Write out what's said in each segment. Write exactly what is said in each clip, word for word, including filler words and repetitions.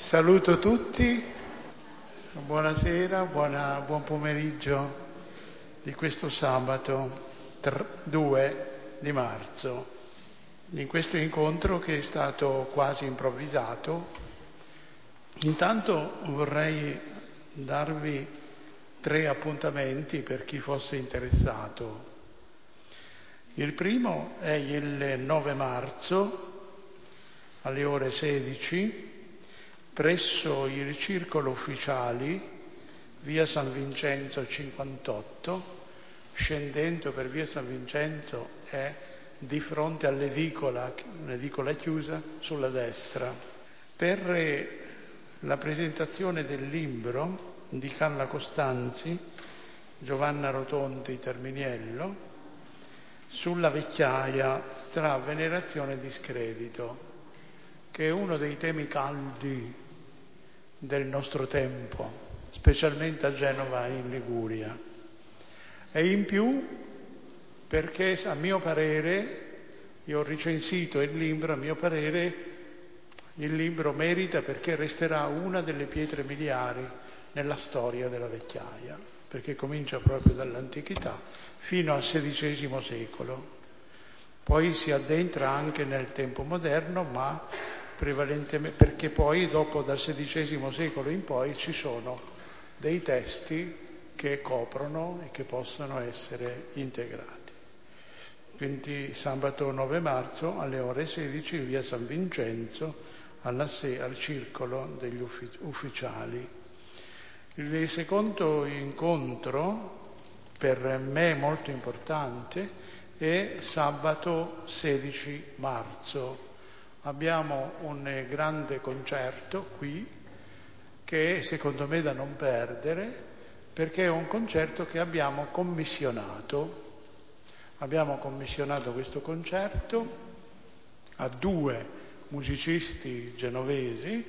Saluto tutti, buonasera, buona, buon pomeriggio di questo sabato due di marzo, in questo incontro che è stato quasi improvvisato. Intanto vorrei darvi tre appuntamenti per chi fosse interessato. Il primo è il nove marzo alle ore sedici presso il Circolo Ufficiali, via San Vincenzo cinquantotto, scendendo per via San Vincenzo è di fronte all'edicola, l'edicola chiusa sulla destra, per la presentazione del libro di Carla Costanzi, Giovanna Rotondi Terminiello, sulla vecchiaia tra venerazione e discredito, che è uno dei temi caldi del nostro tempo, specialmente a Genova e in Liguria. E in più perché, a mio parere, io ho recensito il libro, a mio parere il libro merita perché resterà una delle pietre miliari nella storia della vecchiaia, perché comincia proprio dall'antichità fino al sedicesimo secolo. Poi si addentra anche nel tempo moderno, ma prevalentemente perché poi dopo dal sedicesimo secolo in poi ci sono dei testi che coprono e che possono essere integrati. Quindi sabato nove marzo alle ore sedici in via San Vincenzo alla se- al circolo degli uffic- ufficiali. Il secondo incontro, per me molto importante, è sabato sedici marzo. Abbiamo un grande concerto qui che è secondo me da non perdere, perché è un concerto che abbiamo commissionato. Abbiamo commissionato questo concerto a due musicisti genovesi,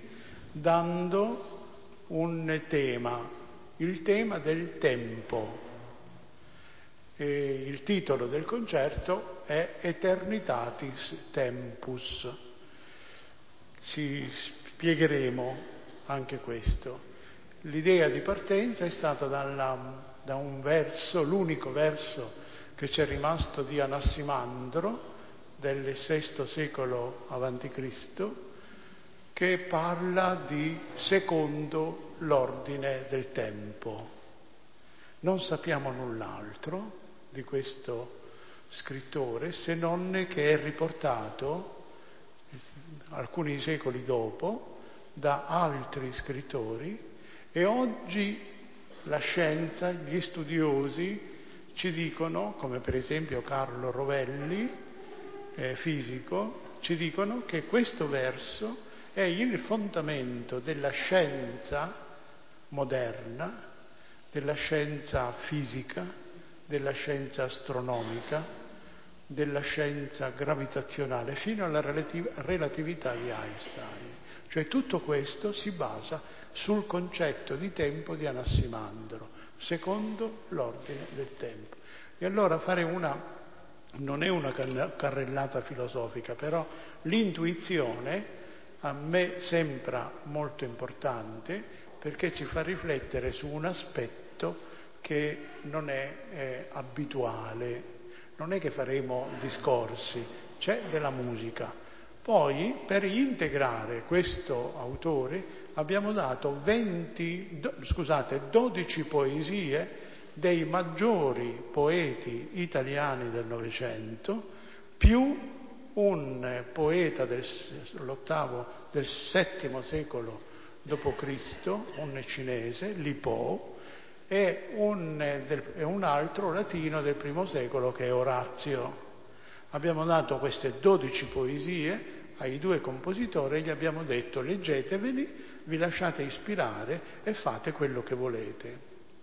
dando un tema, il tema del tempo. E il titolo del concerto è Eternitatis Tempus. Ci spiegheremo anche questo. L'idea di partenza è stata dalla, da un verso, l'unico verso che c'è rimasto di Anassimandro del sesto secolo avanti Cristo, che parla di secondo l'ordine del tempo. Non sappiamo null'altro di questo scrittore se non che è riportato alcuni secoli dopo da altri scrittori, e oggi la scienza, gli studiosi ci dicono, come per esempio Carlo Rovelli, eh, fisico, ci dicono che questo verso è il fondamento della scienza moderna, della scienza fisica, della scienza astronomica, della scienza gravitazionale, fino alla relativ- relatività di Einstein. Cioè tutto questo si basa sul concetto di tempo di Anassimandro, secondo l'ordine del tempo. E allora fare una, non è una carrellata filosofica, però l'intuizione a me sembra molto importante, perché ci fa riflettere su un aspetto che non è eh, abituale. Non è che faremo discorsi, c'è della musica. Poi, per integrare questo autore, abbiamo dato venti, do, scusate, dodici poesie dei maggiori poeti italiani del Novecento, più un poeta dell'ottavo, del settimo secolo dopo Cristo, un cinese, Li Po, e un, del, e un altro latino del primo secolo che è Orazio. Abbiamo dato queste dodici poesie ai due compositori e gli abbiamo detto: leggeteveli, vi lasciate ispirare e fate quello che volete.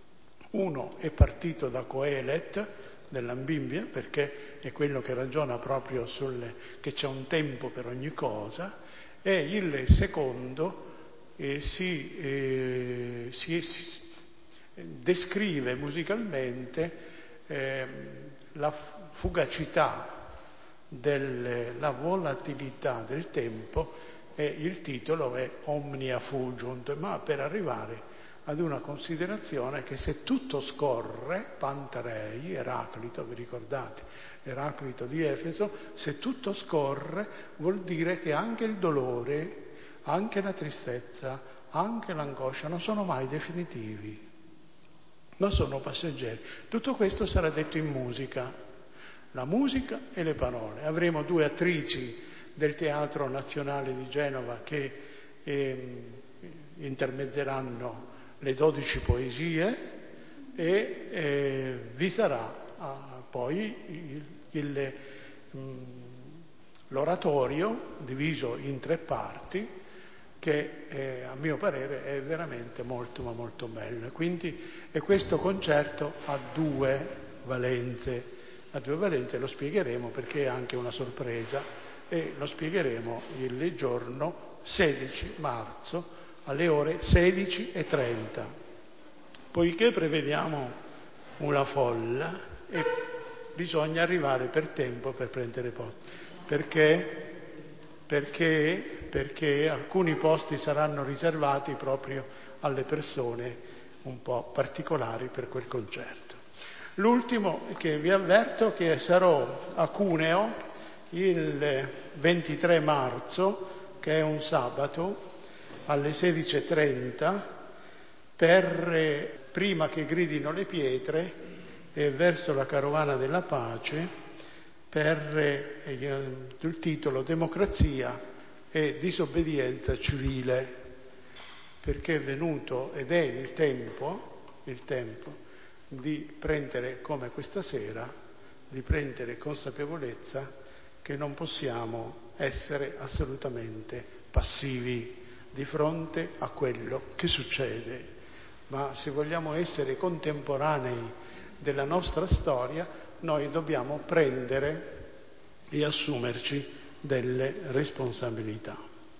Uno è partito da Coelet dell'Ambimbia, perché è quello che ragiona proprio sulle, che c'è un tempo per ogni cosa, e il secondo eh, si, eh, si, si descrive musicalmente eh, la fugacità, del, la volatilità del tempo e il titolo è Omnia Fugiunt, ma per arrivare ad una considerazione che se tutto scorre, Pantarei, Eraclito, vi ricordate, Eraclito di Efeso, se tutto scorre vuol dire che anche il dolore, anche la tristezza, anche l'angoscia non sono mai definitivi, ma sono passeggeri. Tutto questo sarà detto in musica, la musica e le parole. Avremo due attrici del Teatro Nazionale di Genova che eh, intermezzeranno le dodici poesie e eh, vi sarà ah, poi il, il, mh, l'oratorio diviso in tre parti che eh, a mio parere è veramente molto ma molto bello. Quindi e questo concerto ha due valenze, ha due valenze, lo spiegheremo perché è anche una sorpresa e lo spiegheremo il giorno sedici marzo alle ore sedici e trenta. Poiché prevediamo una folla e bisogna arrivare per tempo per prendere posto. Perché? Perché, perché alcuni posti saranno riservati proprio alle persone un po' particolari per quel concerto. L'ultimo che vi avverto che sarò a Cuneo il ventitré marzo, che è un sabato, alle sedici e trenta, per, prima che gridino le pietre, e verso la Carovana della Pace, per eh, il titolo Democrazia e disobbedienza civile, perché è venuto ed è il tempo, il tempo di prendere, come questa sera, di prendere consapevolezza che non possiamo essere assolutamente passivi di fronte a quello che succede, ma se vogliamo essere contemporanei della nostra storia, noi dobbiamo prendere e assumerci delle responsabilità.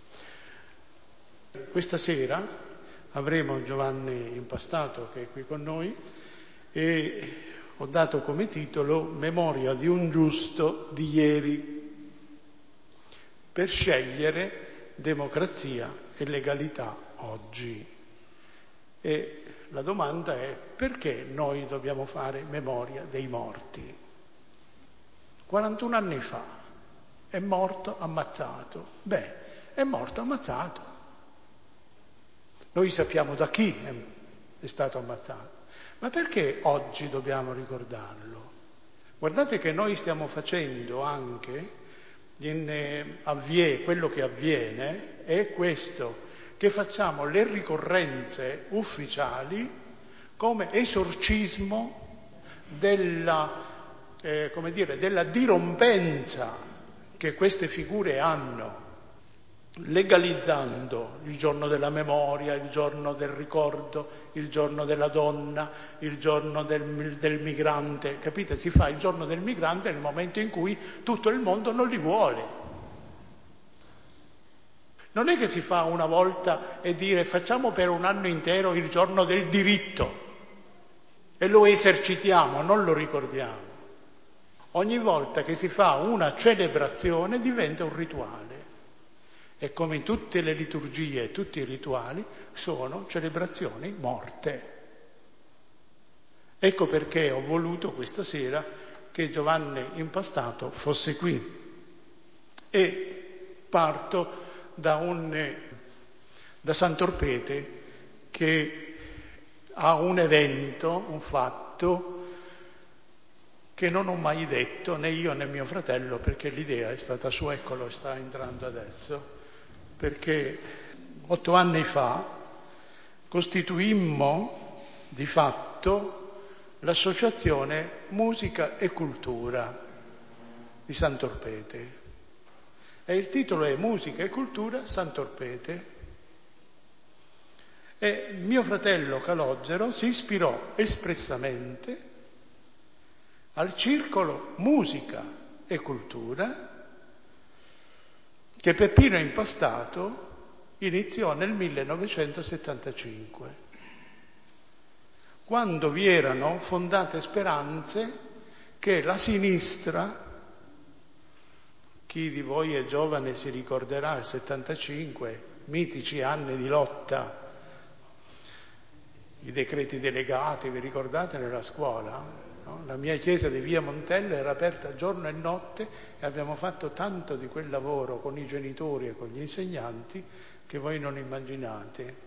Questa sera avremo Giovanni Impastato che è qui con noi e ho dato come titolo Memoria di un giusto di ieri, per scegliere democrazia e legalità oggi. E la domanda è: perché noi dobbiamo fare memoria dei morti? quarantuno anni fa è morto ammazzato. Beh, è morto ammazzato. Noi sappiamo da chi è stato ammazzato. Ma perché oggi dobbiamo ricordarlo? Guardate che noi stiamo facendo anche in, eh, avvie, quello che avviene è questo, che facciamo le ricorrenze ufficiali come esorcismo della, eh, come dire, della dirompenza che queste figure hanno, legalizzando il giorno della memoria, il giorno del ricordo, il giorno della donna, il giorno del, del migrante. Capite? Si fa il giorno del migrante nel momento in cui tutto il mondo non li vuole. Non è che si fa una volta e dire facciamo per un anno intero il giorno del diritto e lo esercitiamo, non lo ricordiamo. Ogni volta che si fa una celebrazione diventa un rituale. E come in tutte le liturgie e tutti i rituali sono celebrazioni morte. Ecco perché ho voluto questa sera che Giovanni Impastato fosse qui. E parto da, un, da Sant'Orpete che ha un evento, un fatto che non ho mai detto né io né mio fratello, perché l'idea è stata sua, eccolo, sta entrando adesso. Perché otto anni fa costituimmo di fatto l'associazione Musica e Cultura di Sant'Orpete e il titolo è Musica e Cultura Sant'Orpete. E mio fratello Calogero si ispirò espressamente al circolo Musica e Cultura che Peppino Impastato iniziò nel millenovecentosettantacinque, quando vi erano fondate speranze che la sinistra Chi di voi è giovane si ricorderà il settantacinque, mitici anni di lotta, i decreti delegati, vi ricordate, nella scuola? No? La mia chiesa di via Montello era aperta giorno e notte e abbiamo fatto tanto di quel lavoro con i genitori e con gli insegnanti che voi non immaginate.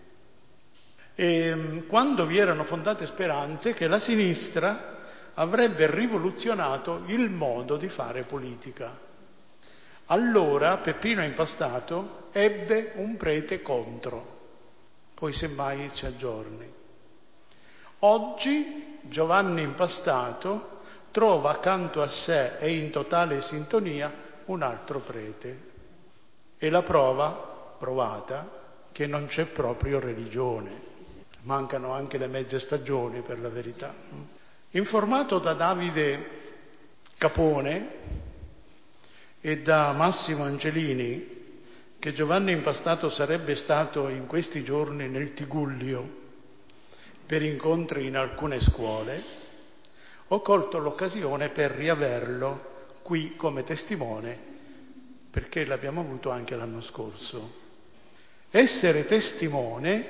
E quando vi erano fondate speranze che la sinistra avrebbe rivoluzionato il modo di fare politica. Allora Peppino Impastato ebbe un prete contro, poi semmai ci aggiorni. Oggi Giovanni Impastato trova accanto a sé e in totale sintonia un altro prete. E la prova, provata, che non c'è proprio religione. Mancano anche le mezze stagioni, per la verità. Informato da Davide Capone e da Massimo Angelini che Giovanni Impastato sarebbe stato in questi giorni nel Tigullio per incontri in alcune scuole, ho colto l'occasione per riaverlo qui come testimone, perché l'abbiamo avuto anche l'anno scorso. Essere testimone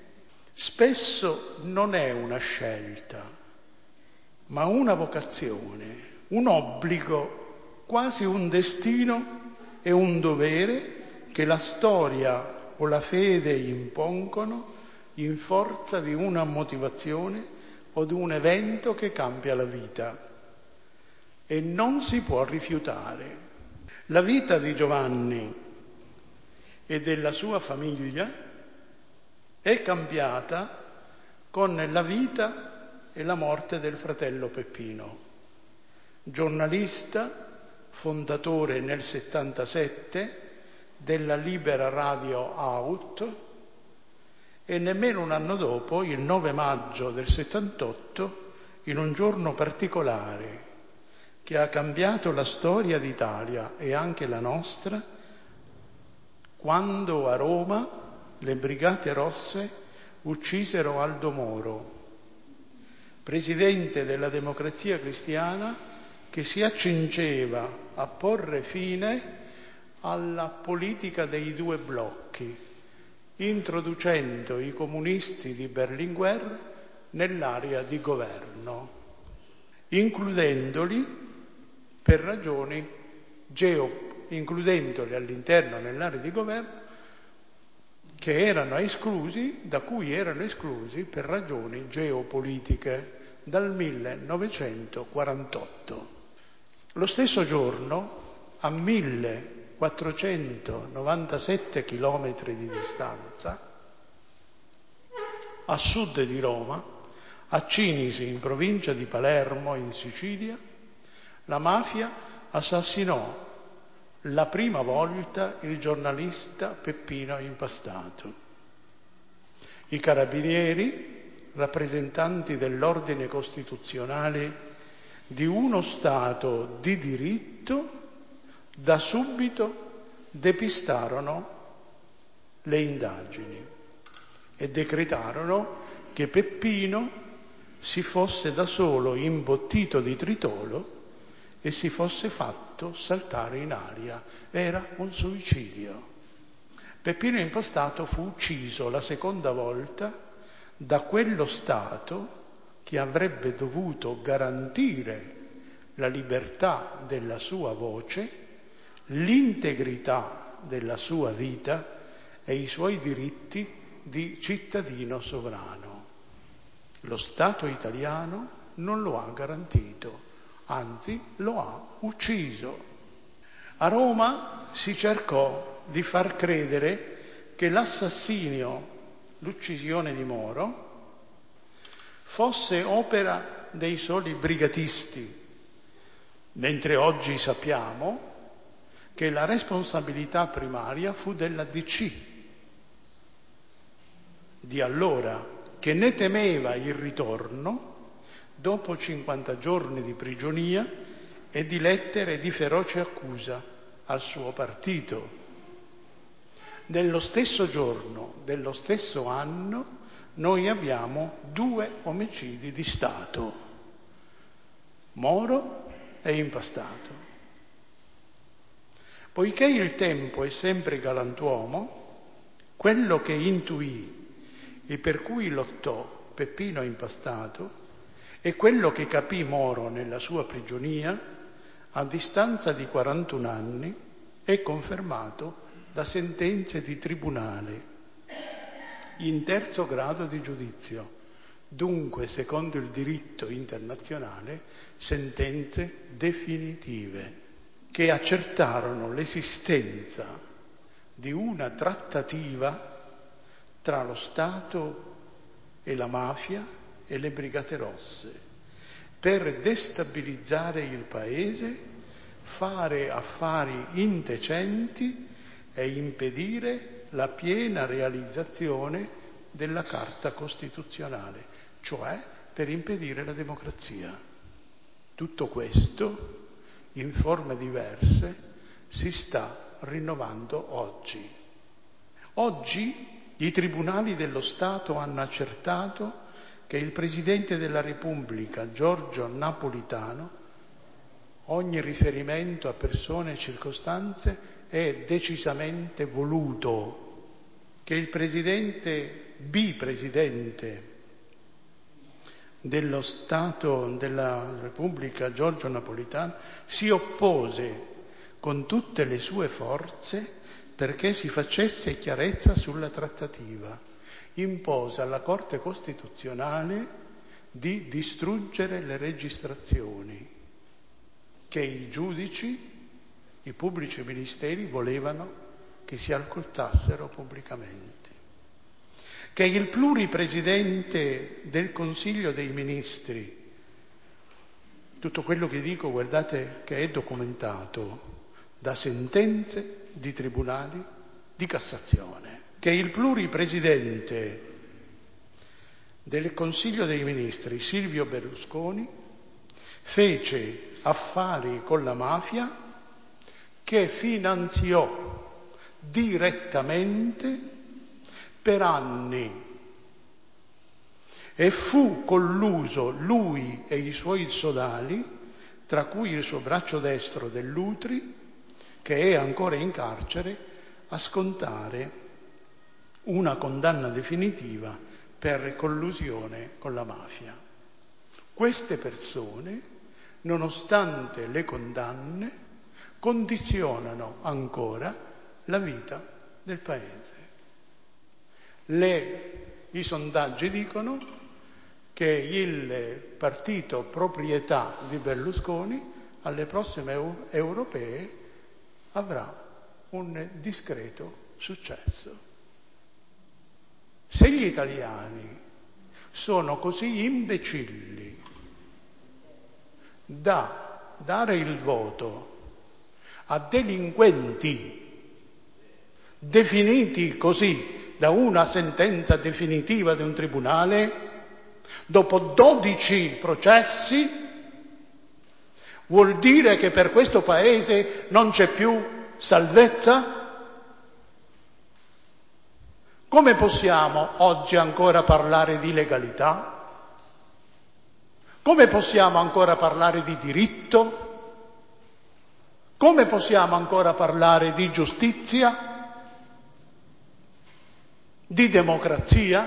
spesso non è una scelta, ma una vocazione, un obbligo, quasi un destino e un dovere che la storia o la fede impongono in forza di una motivazione o di un evento che cambia la vita. E non si può rifiutare. La vita di Giovanni e della sua famiglia è cambiata con la vita e la morte del fratello Peppino, giornalista, fondatore nel settantasette della Libera Radio Aut, e nemmeno un anno dopo, il nove maggio del settantotto, in un giorno particolare che ha cambiato la storia d'Italia e anche la nostra, quando a Roma le Brigate Rosse uccisero Aldo Moro, presidente della Democrazia Cristiana che si accingeva a porre fine alla politica dei due blocchi, introducendo i comunisti di Berlinguer nell'area di governo, includendoli per ragioni geo, includendoli all'interno nell'area di governo che erano esclusi, da cui erano esclusi per ragioni geopolitiche dal millenovecentoquarantotto. Lo stesso giorno, a millequattrocentonovantasette chilometri di distanza, a sud di Roma, a Cinisi, in provincia di Palermo, in Sicilia, la mafia assassinò la prima volta il giornalista Peppino Impastato. I carabinieri, rappresentanti dell'ordine costituzionale di uno Stato di diritto, da subito depistarono le indagini e decretarono che Peppino si fosse da solo imbottito di tritolo e si fosse fatto saltare in aria. Era un suicidio. Peppino Impastato fu ucciso la seconda volta da quello Stato che avrebbe dovuto garantire la libertà della sua voce, l'integrità della sua vita e i suoi diritti di cittadino sovrano. Lo Stato italiano non lo ha garantito, anzi lo ha ucciso. A Roma si cercò di far credere che l'assassinio, l'uccisione di Moro, fosse opera dei soli brigatisti, mentre oggi sappiamo che la responsabilità primaria fu della D C di allora, che ne temeva il ritorno dopo cinquanta giorni di prigionia e di lettere di feroce accusa al suo partito. Nello stesso giorno, dello stesso anno, noi abbiamo due omicidi di Stato, Moro e Impastato. Poiché il tempo è sempre galantuomo, quello che intuì e per cui lottò Peppino Impastato e quello che capì Moro nella sua prigionia, a distanza di quarantuno anni, è confermato da sentenze di tribunale in terzo grado di giudizio, dunque, secondo il diritto internazionale, sentenze definitive che accertarono l'esistenza di una trattativa tra lo Stato e la mafia e le Brigate Rosse per destabilizzare il paese, fare affari indecenti e impedire la piena realizzazione della Carta Costituzionale, cioè per impedire la democrazia. Tutto questo, in forme diverse, si sta rinnovando oggi. Oggi i tribunali dello Stato hanno accertato che il Presidente della Repubblica, Giorgio Napolitano, ogni riferimento a persone e circostanze è decisamente voluto, che il Presidente, bipresidente dello Stato della Repubblica, Giorgio Napolitano, si oppose con tutte le sue forze perché si facesse chiarezza sulla trattativa. Impose alla Corte Costituzionale di distruggere le registrazioni che i giudici, i pubblici ministeri volevano che si ascoltassero pubblicamente. Che il pluripresidente del Consiglio dei Ministri, tutto quello che dico, guardate che è documentato da sentenze di tribunali di Cassazione, che il pluripresidente del Consiglio dei Ministri, Silvio Berlusconi, fece affari con la mafia che finanziò direttamente per anni e fu colluso lui e i suoi sodali, tra cui il suo braccio destro Dell'Utri, che è ancora in carcere a scontare una condanna definitiva per collusione con la mafia. Queste persone, nonostante le condanne, condizionano ancora la vita del Paese. Le, I sondaggi dicono che il partito proprietà di Berlusconi alle prossime eu- europee avrà un discreto successo. Se gli italiani sono così imbecilli da dare il voto a delinquenti definiti così da una sentenza definitiva di un tribunale, dopo dodici processi, vuol dire che per questo Paese non c'è più salvezza? Come possiamo oggi ancora parlare di legalità? Come possiamo ancora parlare di diritto? Come possiamo ancora parlare di giustizia? Di democrazia?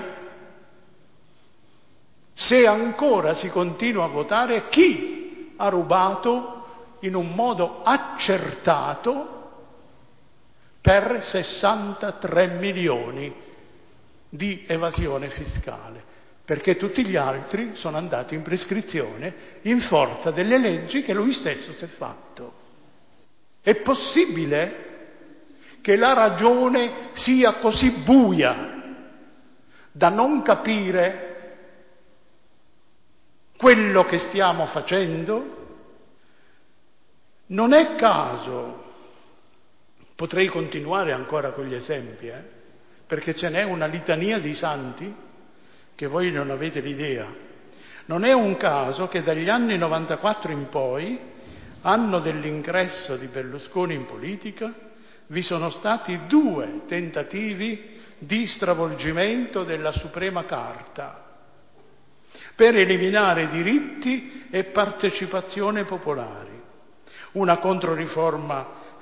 Se ancora si continua a votare chi ha rubato in un modo accertato per sessantatré milioni di evasione fiscale, perché tutti gli altri sono andati in prescrizione in forza delle leggi che lui stesso si è fatto. È possibile che la ragione sia così buia da non capire quello che stiamo facendo? Non è caso, potrei continuare ancora con gli esempi, eh? perché ce n'è una litania di santi che voi non avete l'idea. Non è un caso che dagli anni novantaquattro in poi, anno dell'ingresso di Berlusconi in politica, vi sono stati due tentativi di stravolgimento della Suprema Carta per eliminare diritti e partecipazione popolari. Una controriforma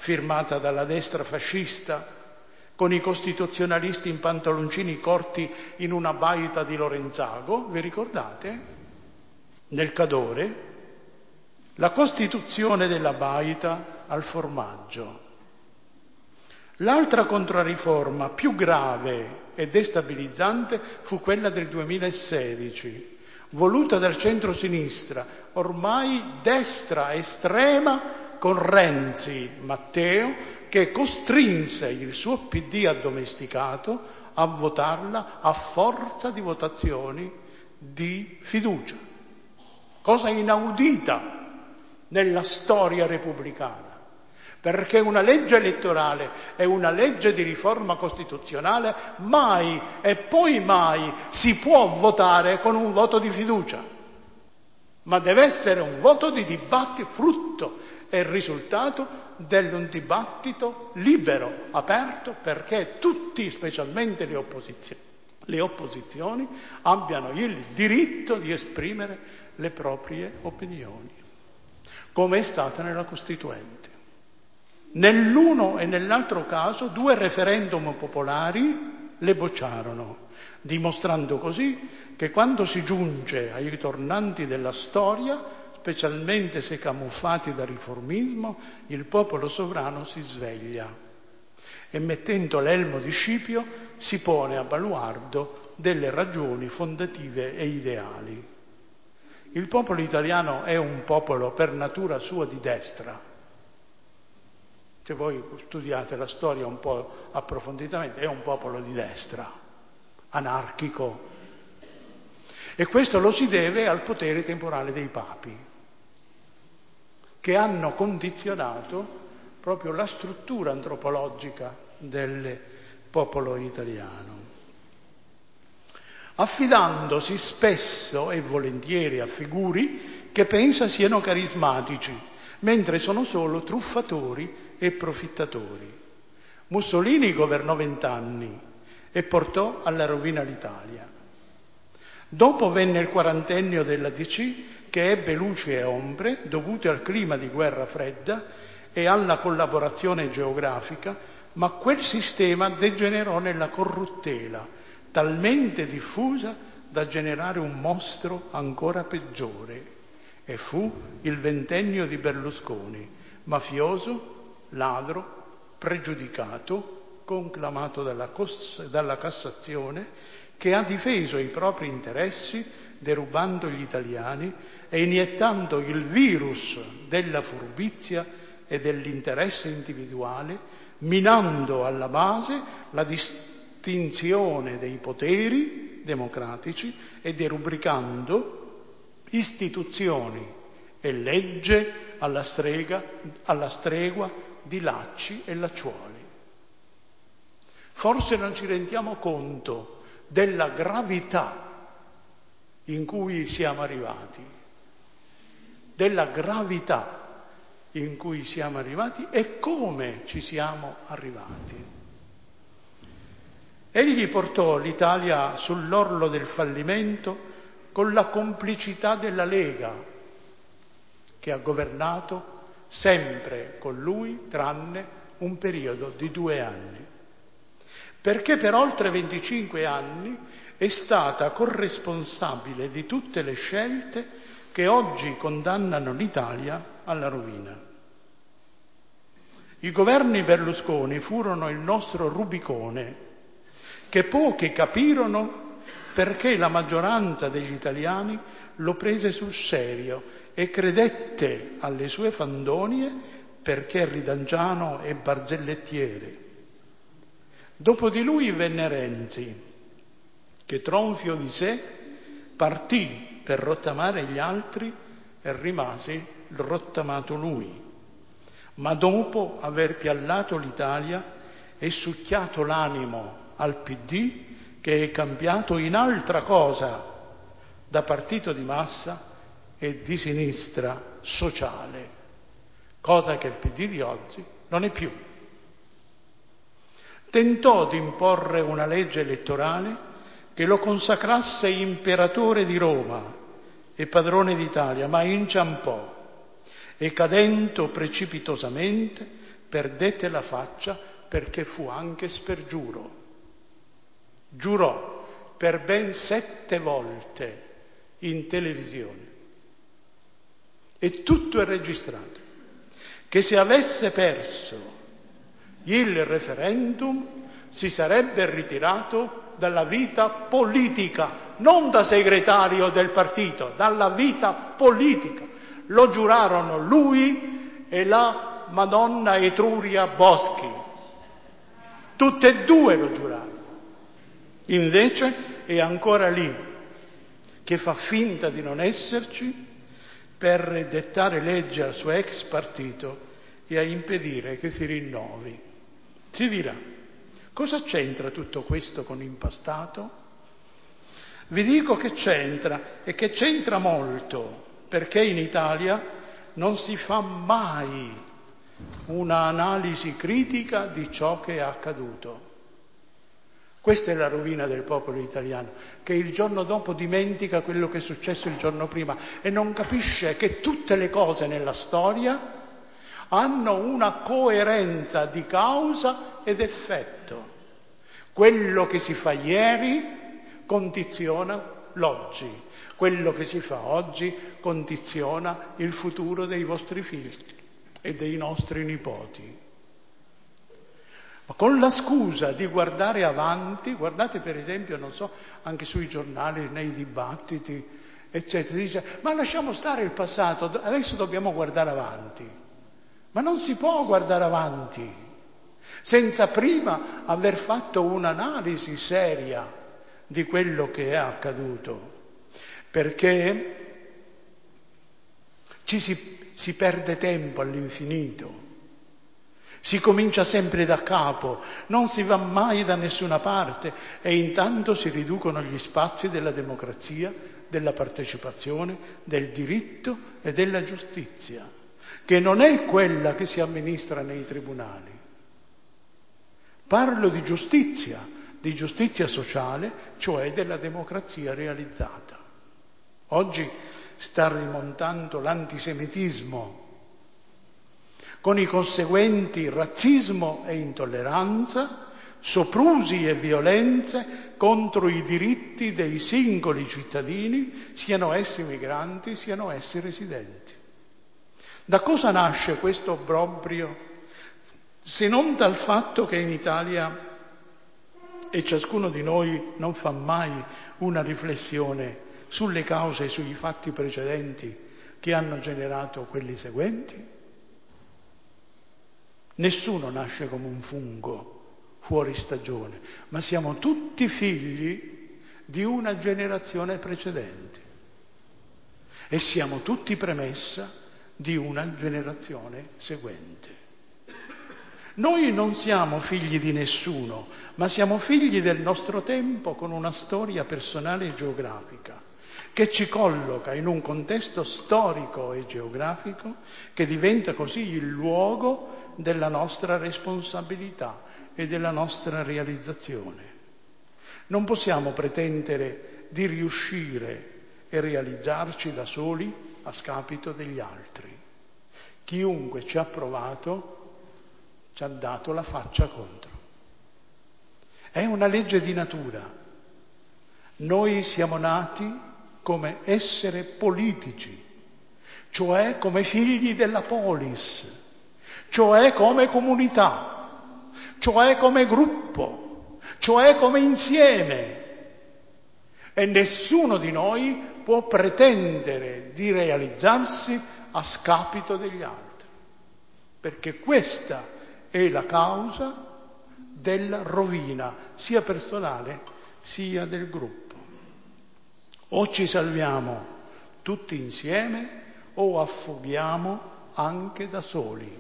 firmata dalla destra fascista, con i costituzionalisti in pantaloncini corti in una baita di Lorenzago, vi ricordate? Nel Cadore, la costituzione della baita al formaggio. L'altra controriforma più grave e destabilizzante fu quella del duemilasedici, voluta dal centro-sinistra, ormai destra estrema, con Renzi Matteo, che costrinse il suo P D addomesticato a votarla a forza di votazioni di fiducia. Cosa inaudita nella storia repubblicana, perché una legge elettorale e una legge di riforma costituzionale mai e poi mai si può votare con un voto di fiducia, ma deve essere un voto di dibattito, frutto e risultato di un dibattito libero, aperto, perché tutti, specialmente le opposizioni, le opposizioni, abbiano il diritto di esprimere le proprie opinioni, come è stata nella Costituente. Nell'uno e nell'altro caso due referendum popolari le bocciarono, dimostrando così che quando si giunge ai tornanti della storia, specialmente se camuffati da riformismo, il popolo sovrano si sveglia e, mettendo l'elmo di Scipio, si pone a baluardo delle ragioni fondative e ideali. Il popolo italiano è un popolo per natura sua di destra. Se voi studiate la storia un po' approfonditamente, è un popolo di destra, anarchico. E questo lo si deve al potere temporale dei papi, che hanno condizionato proprio la struttura antropologica del popolo italiano, affidandosi spesso e volentieri a figure che pensa siano carismatici, mentre sono solo truffatori e profittatori. Mussolini governò vent'anni e portò alla rovina l'Italia. Dopo venne il quarantennio della D C, che ebbe luci e ombre dovute al clima di guerra fredda e alla collaborazione geografica, ma quel sistema degenerò nella corruttela, talmente diffusa da generare un mostro ancora peggiore, e fu il ventennio di Berlusconi, mafioso, ladro, pregiudicato, conclamato dalla, cos- dalla Cassazione, che ha difeso i propri interessi derubando gli italiani e iniettando il virus della furbizia e dell'interesse individuale, minando alla base la distinzione dei poteri democratici e derubricando istituzioni e legge alla, strega, alla stregua di lacci e lacciuoli. Forse non ci rendiamo conto della gravità in cui siamo arrivati, della gravità in cui siamo arrivati e come ci siamo arrivati. Egli portò l'Italia sull'orlo del fallimento con la complicità della Lega, che ha governato sempre con lui, tranne un periodo di due anni. Perché per oltre venticinque anni è stata corresponsabile di tutte le scelte che oggi condannano l'Italia alla rovina. I governi Berlusconi furono il nostro Rubicone, che pochi capirono perché la maggioranza degli italiani lo prese sul serio e credette alle sue fandonie perché ridanciano e barzellettiere. Dopo di lui venne Renzi, che tronfio di sé partì per rottamare gli altri e rimase rottamato lui. Ma dopo aver piallato l'Italia e succhiato l'animo al P D, che è cambiato in altra cosa da partito di massa e di sinistra sociale, cosa che il P D di oggi non è più. Tentò di imporre una legge elettorale che lo consacrasse imperatore di Roma e padrone d'Italia, ma inciampò e, cadendo precipitosamente, perdette la faccia perché fu anche spergiuro. Giurò per ben sette volte in televisione, e tutto è registrato, che se avesse perso il referendum si sarebbe ritirato dalla vita politica, non da segretario del partito, dalla vita politica. Lo giurarono lui e la Madonna Etruria Boschi. Tutte e due lo giurarono. Invece è ancora lì, che fa finta di non esserci per dettare legge al suo ex partito e a impedire che si rinnovi. Si dirà, cosa c'entra tutto questo con Impastato? Vi dico che c'entra, e che c'entra molto, perché in Italia non si fa mai una analisi critica di ciò che è accaduto. Questa è la rovina del popolo italiano, che il giorno dopo dimentica quello che è successo il giorno prima e non capisce che tutte le cose nella storia hanno una coerenza di causa ed effetto. Quello che si fa ieri condiziona l'oggi, quello che si fa oggi condiziona il futuro dei vostri figli e dei nostri nipoti. Ma con la scusa di guardare avanti, guardate per esempio, non so, anche sui giornali, nei dibattiti, eccetera, dice, ma lasciamo stare il passato, adesso dobbiamo guardare avanti. Ma non si può guardare avanti senza prima aver fatto un'analisi seria di quello che è accaduto, perché ci si, si perde tempo all'infinito. Si comincia sempre da capo, non si va mai da nessuna parte e intanto si riducono gli spazi della democrazia, della partecipazione, del diritto e della giustizia, che non è quella che si amministra nei tribunali. Parlo di giustizia, di giustizia sociale, cioè della democrazia realizzata. Oggi sta rimontando l'antisemitismo, con i conseguenti razzismo e intolleranza, soprusi e violenze contro i diritti dei singoli cittadini, siano essi migranti, siano essi residenti. Da cosa nasce questo obbrobrio? Se non dal fatto che in Italia, e ciascuno di noi non fa mai una riflessione sulle cause e sui fatti precedenti che hanno generato quelli seguenti? Nessuno nasce come un fungo fuori stagione, ma siamo tutti figli di una generazione precedente e siamo tutti premessa di una generazione seguente. Noi non siamo figli di nessuno, ma siamo figli del nostro tempo con una storia personale e geografica che ci colloca in un contesto storico e geografico che diventa così il luogo della nostra responsabilità e della nostra realizzazione. Non possiamo pretendere di riuscire e realizzarci da soli a scapito degli altri. Chiunque ci ha provato ci ha dato la faccia contro. È una legge di natura. Noi siamo nati come esseri politici, cioè come figli della polis, cioè come comunità, cioè come gruppo, cioè come insieme. E nessuno di noi può pretendere di realizzarsi a scapito degli altri, perché questa è la causa della rovina, sia personale sia del gruppo. O ci salviamo tutti insieme o affoghiamo anche da soli.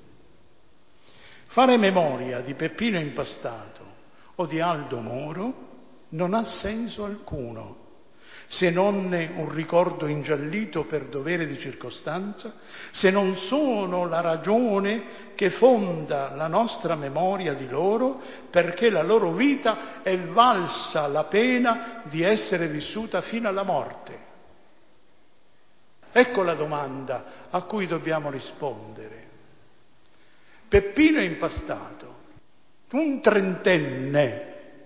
Fare memoria di Peppino Impastato o di Aldo Moro non ha senso alcuno, se non un ricordo ingiallito per dovere di circostanza, se non sono la ragione che fonda la nostra memoria di loro, perché la loro vita è valsa la pena di essere vissuta fino alla morte. Ecco la domanda a cui dobbiamo rispondere. Peppino Impastato, un trentenne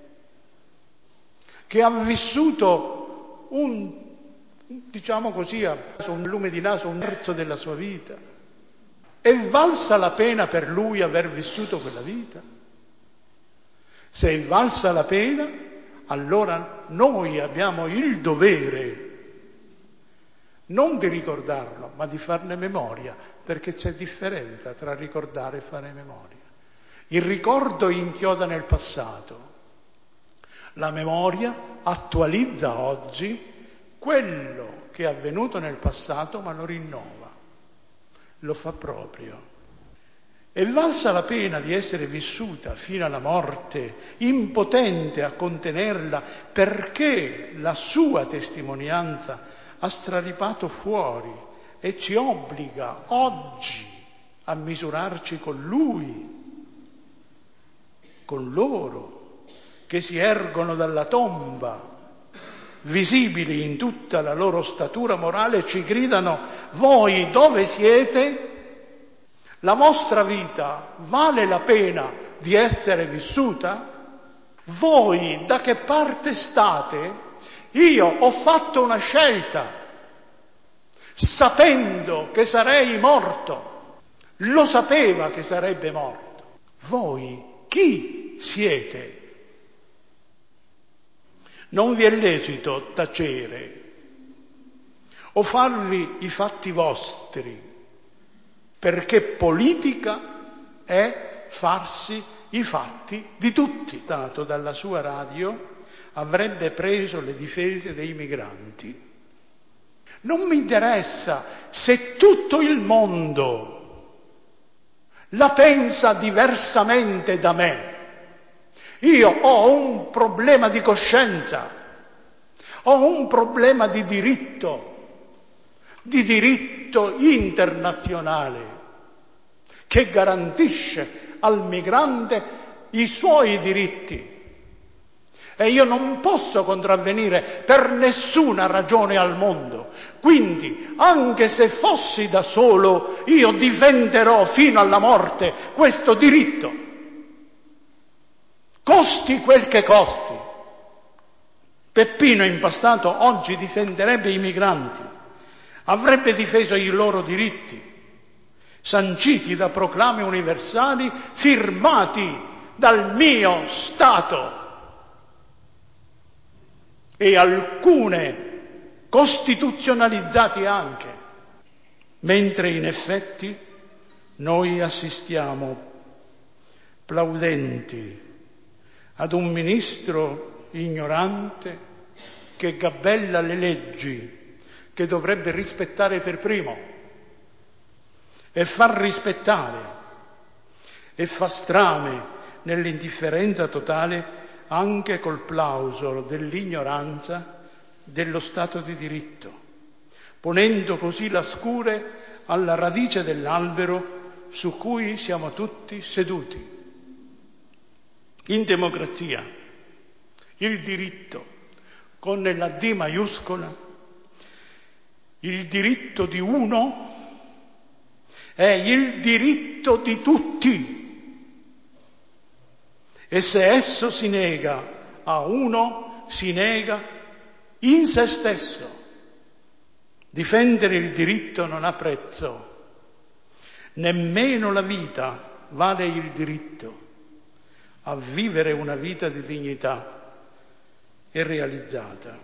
che ha vissuto un, diciamo così, un lume di naso, un terzo della sua vita. È valsa la pena per lui aver vissuto quella vita? Se è valsa la pena, allora noi abbiamo il dovere non di ricordarlo, ma di farne memoria, perché c'è differenza tra ricordare e fare memoria. Il ricordo inchioda nel passato, la memoria attualizza oggi quello che è avvenuto nel passato, ma lo rinnova, lo fa proprio. È valsa la pena di essere vissuta fino alla morte, impotente a contenerla, perché la sua testimonianza ha straripato fuori e ci obbliga oggi a misurarci con lui, con loro che si ergono dalla tomba, visibili in tutta la loro statura morale, e ci gridano: voi dove siete? La vostra vita vale la pena di essere vissuta? Voi da che parte state? Io ho fatto una scelta, sapendo che sarei morto. Lo sapeva che sarebbe morto. Voi chi siete? Non vi è lecito tacere o farvi i fatti vostri, perché politica è farsi i fatti di tutti. Dato dalla sua radio, avrebbe preso le difese dei migranti. Non mi interessa se tutto il mondo la pensa diversamente da me. Io ho un problema di coscienza, ho un problema di diritto, di diritto internazionale, che garantisce al migrante i suoi diritti. E io non posso contravvenire per nessuna ragione al mondo. Quindi, anche se fossi da solo, io difenderò fino alla morte questo diritto, costi quel che costi. Peppino Impastato oggi difenderebbe i migranti, avrebbe difeso i loro diritti, sanciti da proclami universali firmati dal mio Stato, e alcune costituzionalizzati anche, mentre in effetti noi assistiamo plaudenti ad un ministro ignorante che gabella le leggi che dovrebbe rispettare per primo e far rispettare, e fa strame nell'indifferenza totale anche col plauso dell'ignoranza dello Stato di diritto, ponendo così la scure alla radice dell'albero su cui siamo tutti seduti. In democrazia il diritto, con la D maiuscola, il diritto di uno è il diritto di tutti. E se esso si nega a uno, si nega in se stesso. Difendere il diritto non ha prezzo. Nemmeno la vita vale il diritto a vivere una vita di dignità e realizzata.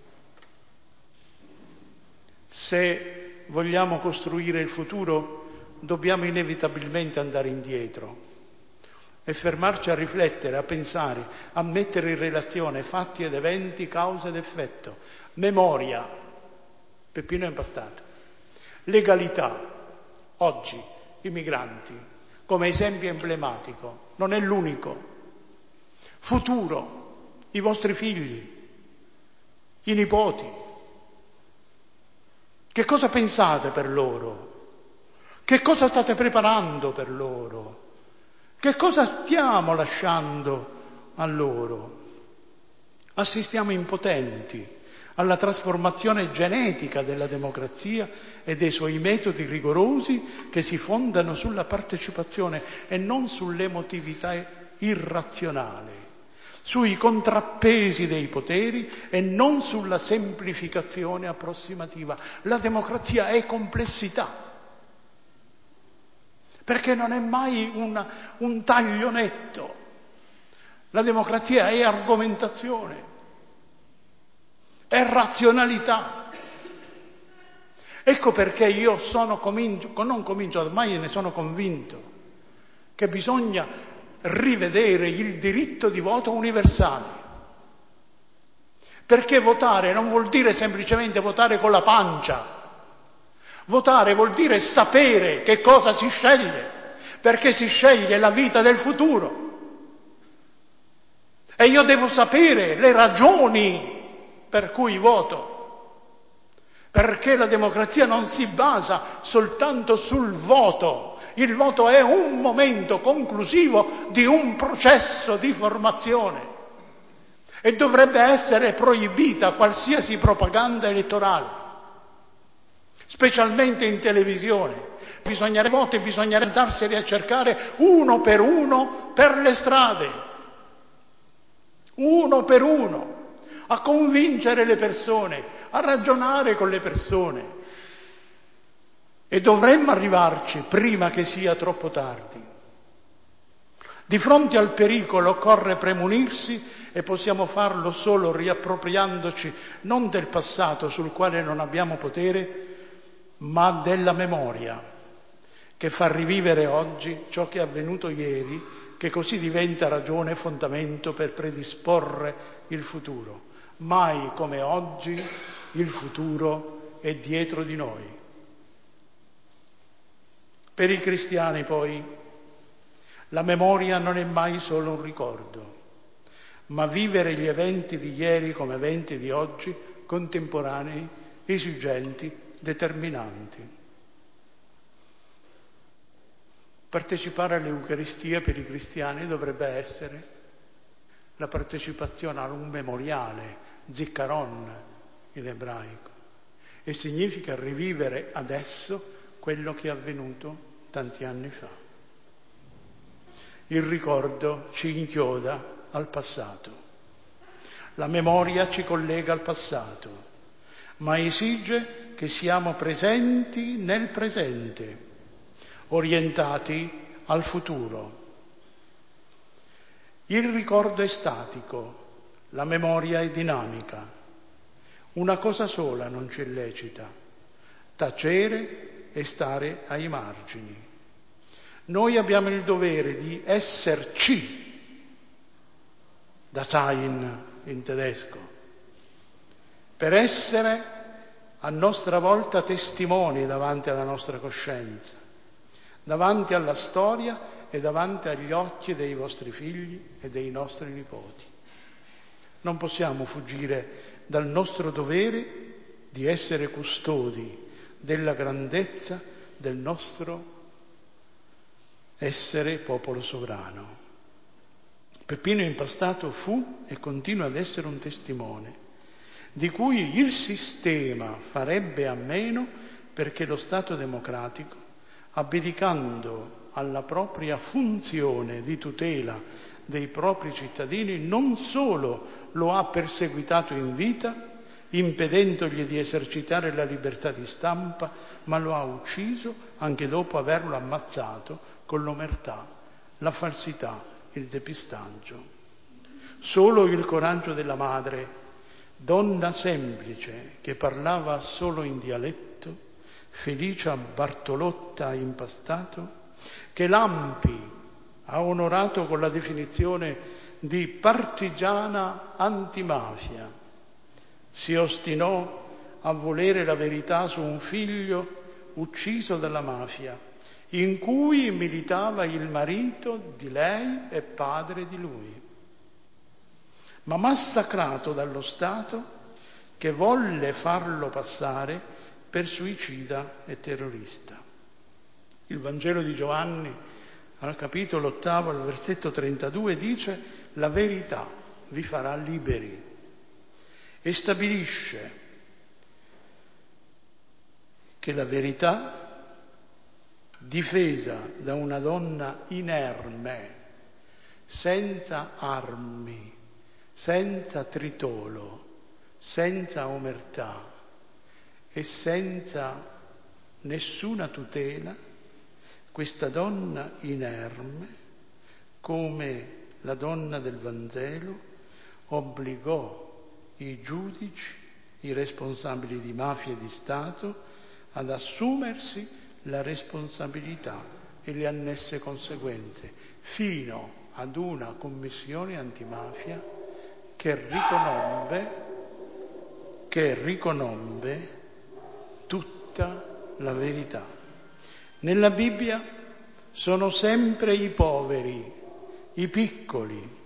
Se vogliamo costruire il futuro, dobbiamo inevitabilmente andare indietro e fermarci a riflettere, a pensare, a mettere in relazione fatti ed eventi, causa ed effetto. Memoria, Peppino Impastato. Legalità, oggi i migranti, come esempio emblematico, non è l'unico. Futuro, i vostri figli, i nipoti. Che cosa pensate per loro? Che cosa state preparando per loro? Che cosa stiamo lasciando a loro? Assistiamo impotenti alla trasformazione genetica della democrazia e dei suoi metodi rigorosi che si fondano sulla partecipazione e non sull'emotività irrazionale, sui contrappesi dei poteri e non sulla semplificazione approssimativa. La democrazia è complessità, perché non è mai una, un taglio netto. La democrazia è argomentazione, è razionalità. Ecco perché io sono convinto, non comincio, ormai ne sono convinto, che bisogna rivedere il diritto di voto universale. Perché votare non vuol dire semplicemente votare con la pancia. Votare vuol dire sapere che cosa si sceglie, perché si sceglie la vita del futuro. E io devo sapere le ragioni per cui voto, perché la democrazia non si basa soltanto sul voto. Il voto è un momento conclusivo di un processo di formazione e dovrebbe essere proibita qualsiasi propaganda elettorale, specialmente in televisione. Bisognerebbe voti, bisognerebbe andarseli a cercare uno per uno per le strade, uno per uno, a convincere le persone, a ragionare con le persone. E dovremmo arrivarci prima che sia troppo tardi. Di fronte al pericolo occorre premunirsi e possiamo farlo solo riappropriandoci non del passato sul quale non abbiamo potere, ma della memoria che fa rivivere oggi ciò che è avvenuto ieri, che così diventa ragione e fondamento per predisporre il futuro. Mai come oggi il futuro è dietro di noi. Per i cristiani poi la memoria non è mai solo un ricordo, ma vivere gli eventi di ieri come eventi di oggi, contemporanei, esigenti, determinanti. Partecipare all'Eucaristia per i cristiani dovrebbe essere la partecipazione a un memoriale, zikaron in ebraico, e significa rivivere adesso quello che è avvenuto tanti anni fa. Il ricordo ci inchioda al passato, la memoria ci collega al passato, ma esige che siamo presenti nel presente, orientati al futuro. Il ricordo è statico, la memoria è dinamica. Una cosa sola non ci è lecita: tacere e stare ai margini. Noi abbiamo il dovere di esserci, da sein in tedesco, per essere a nostra volta testimoni davanti alla nostra coscienza, davanti alla storia e davanti agli occhi dei vostri figli e dei nostri nipoti. Non possiamo fuggire dal nostro dovere di essere custodi della grandezza del nostro essere popolo sovrano. Peppino Impastato fu e continua ad essere un testimone, di cui il sistema farebbe a meno perché lo Stato democratico, abdicando alla propria funzione di tutela dei propri cittadini, non solo lo ha perseguitato in vita, impedendogli di esercitare la libertà di stampa, ma lo ha ucciso anche dopo averlo ammazzato con l'omertà, la falsità, il depistaggio. Solo il coraggio della madre, donna semplice che parlava solo in dialetto, Felicia Bartolotta Impastato, che Lampi ha onorato con la definizione di partigiana antimafia, si ostinò a volere la verità su un figlio ucciso dalla mafia, in cui militava il marito di lei e padre di lui, ma massacrato dallo Stato che volle farlo passare per suicida e terrorista. Il Vangelo di Giovanni, al capitolo ottavo, al versetto trentadue, dice: la verità vi farà liberi. e stabilisce che la verità, difesa da una donna inerme, senza armi, senza tritolo, senza omertà e senza nessuna tutela, questa donna inerme, come la donna del Vangelo, obbligò i giudici, i responsabili di mafia e di Stato, ad assumersi la responsabilità e le annesse conseguenze, fino ad una commissione antimafia che riconobbe, che riconobbe tutta la verità. Nella Bibbia sono sempre i poveri, i piccoli,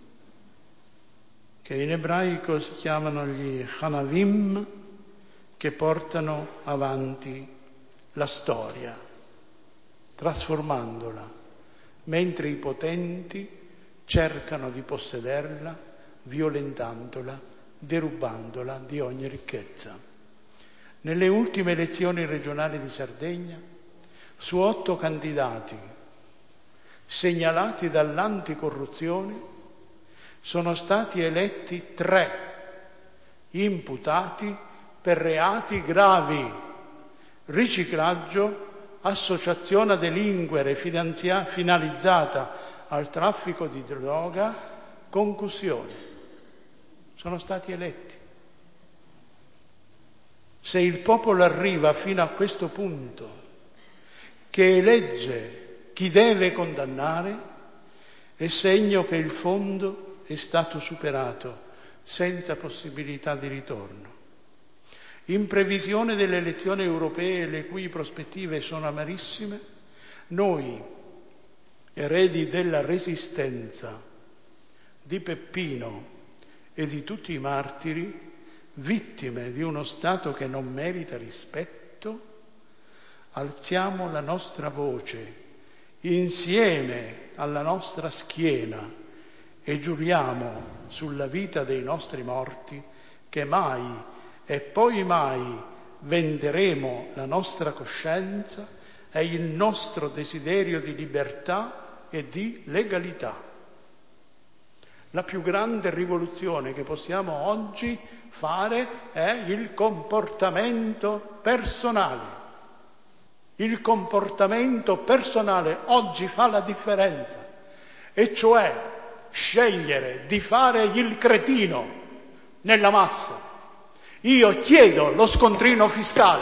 che in ebraico si chiamano gli Hanavim, che portano avanti la storia, trasformandola, mentre i potenti cercano di possederla, violentandola, derubandola di ogni ricchezza. Nelle ultime elezioni regionali di Sardegna, su otto candidati segnalati dall'anticorruzione, sono stati eletti tre imputati per reati gravi: riciclaggio, associazione a delinquere finanzia- finalizzata al traffico di droga, concussione. Sono stati eletti. Se il popolo arriva fino a questo punto, che elegge chi deve condannare, è segno che il fondo è stato superato senza possibilità di ritorno. In previsione delle elezioni europee, le cui prospettive sono amarissime, noi, eredi della Resistenza, di Peppino e di tutti i martiri, vittime di uno Stato che non merita rispetto, alziamo la nostra voce insieme alla nostra schiena e giuriamo sulla vita dei nostri morti che mai e poi mai venderemo la nostra coscienza e il nostro desiderio di libertà e di legalità. La più grande rivoluzione che possiamo oggi fare è il comportamento personale. Il comportamento personale oggi fa la differenza, e cioè scegliere di fare il cretino nella massa. Io chiedo lo scontrino fiscale,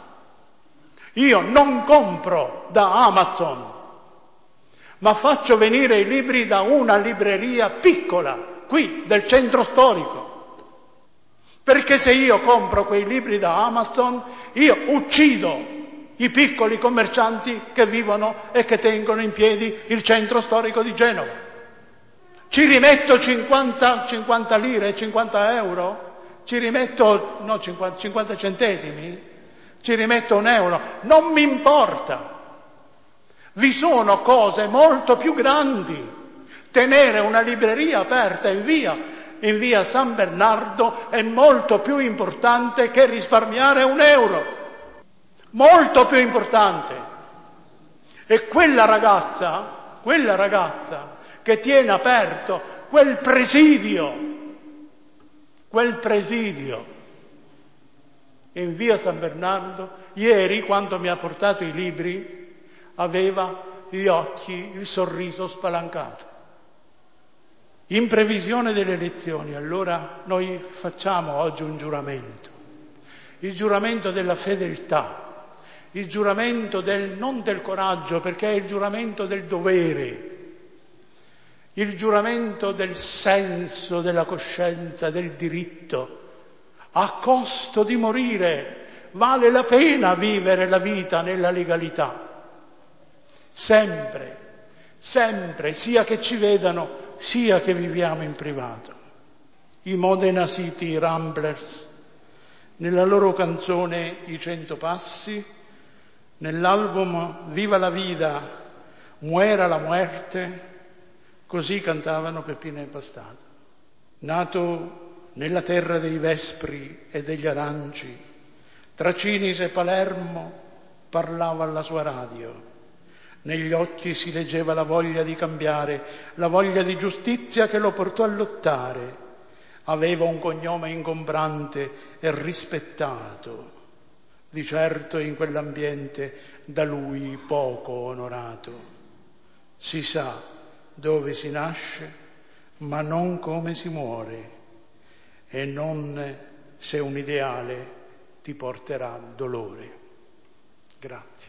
io non compro da Amazon, ma faccio venire i libri da una libreria piccola, qui del centro storico, perché se io compro quei libri da Amazon, io uccido i piccoli commercianti che vivono e che tengono in piedi il centro storico di Genova. Ci rimetto cinquanta, cinquanta lire, cinquanta euro? Ci rimetto, no, cinquanta, cinquanta centesimi? Ci rimetto un euro? Non mi importa. Vi sono cose molto più grandi. Tenere una libreria aperta in via, in via San Bernardo è molto più importante che risparmiare un euro. Molto più importante. E quella ragazza, quella ragazza che tiene aperto quel presidio, quel presidio in via San Bernardo, ieri quando mi ha portato i libri aveva gli occhi, il sorriso spalancato. In previsione delle elezioni, allora noi facciamo oggi un giuramento, il giuramento della fedeltà, il giuramento del, non del coraggio, perché è il giuramento del dovere, il giuramento del senso, della coscienza, del diritto, a costo di morire. Vale la pena vivere la vita nella legalità, sempre, sempre, sia che ci vedano, sia che viviamo in privato. I Modena City Ramblers, nella loro canzone I Cento Passi, nell'album Viva la Vida, Muera la Muerte, così cantavano Peppino Impastato. Nato nella terra dei vespri e degli aranci, tra Cinisi e Palermo parlava alla sua radio. Negli occhi si leggeva la voglia di cambiare, la voglia di giustizia che lo portò a lottare. Aveva un cognome ingombrante e rispettato, di certo in quell'ambiente da lui poco onorato. Si sa dove si nasce, ma non come si muore, e non se un ideale ti porterà dolore. Grazie.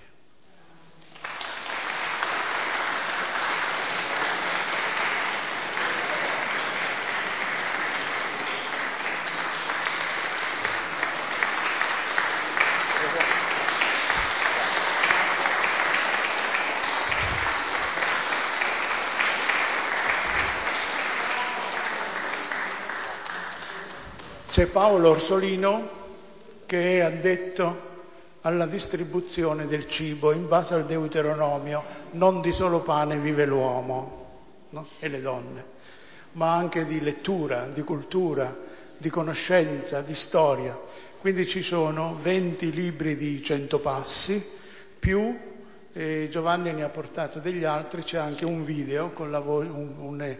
C'è Paolo Orsolino che è addetto alla distribuzione del cibo in base al Deuteronomio, non di solo pane vive l'uomo, no? E le donne, ma anche di lettura, di cultura, di conoscenza, di storia. Quindi ci sono venti libri di cento passi, più eh, Giovanni ne ha portato degli altri, c'è anche un video con la voce, un, un,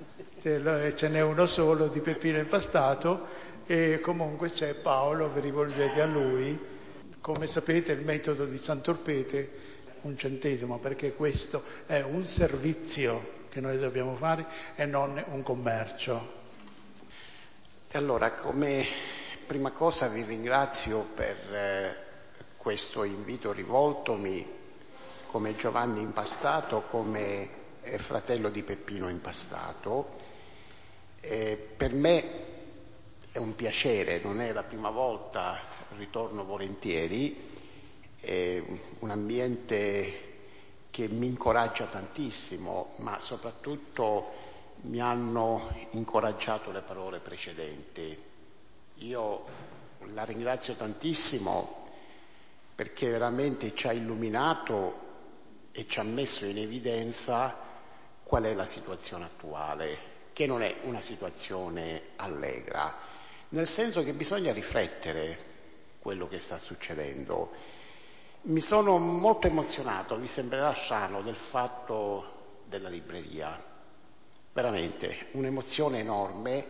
ce n'è uno solo di Peppino Impastato. E comunque c'è Paolo, vi rivolgete a lui. Come sapete il metodo di Sant'Orpete, un centesimo, perché questo è un servizio che noi dobbiamo fare e non un commercio. Allora, come prima cosa vi ringrazio per eh, questo invito rivoltomi come Giovanni Impastato, come eh, fratello di Peppino Impastato. Eh, per me è un piacere, non è la prima volta, ritorno volentieri, è un ambiente che mi incoraggia tantissimo, ma soprattutto mi hanno incoraggiato le parole precedenti. Io la ringrazio tantissimo perché veramente ci ha illuminato e ci ha messo in evidenza qual è la situazione attuale, che non è una situazione allegra. Nel senso che bisogna riflettere quello che sta succedendo. Mi sono molto emozionato, vi sembrerà strano, del fatto della libreria. Veramente, un'emozione enorme,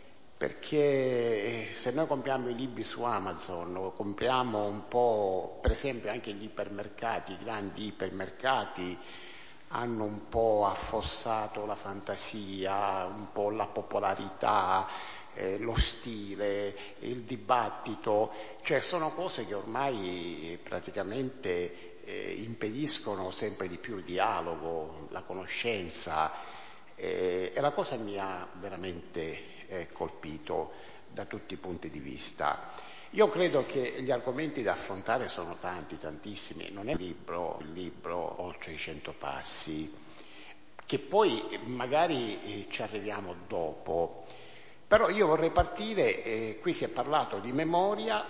perché se noi compriamo i libri su Amazon o compriamo un po', per esempio anche gli ipermercati, i grandi ipermercati, hanno un po' affossato la fantasia, un po' la popolarità, Eh, lo stile, il dibattito, cioè sono cose che ormai praticamente eh, impediscono sempre di più il dialogo, la conoscenza eh, e la cosa mi ha veramente eh, colpito da tutti i punti di vista. Io credo che gli argomenti da affrontare sono tanti, tantissimi, non è un libro, il libro oltre i cento passi, che poi magari eh, ci arriviamo dopo. Però io vorrei partire, eh, qui si è parlato di memoria,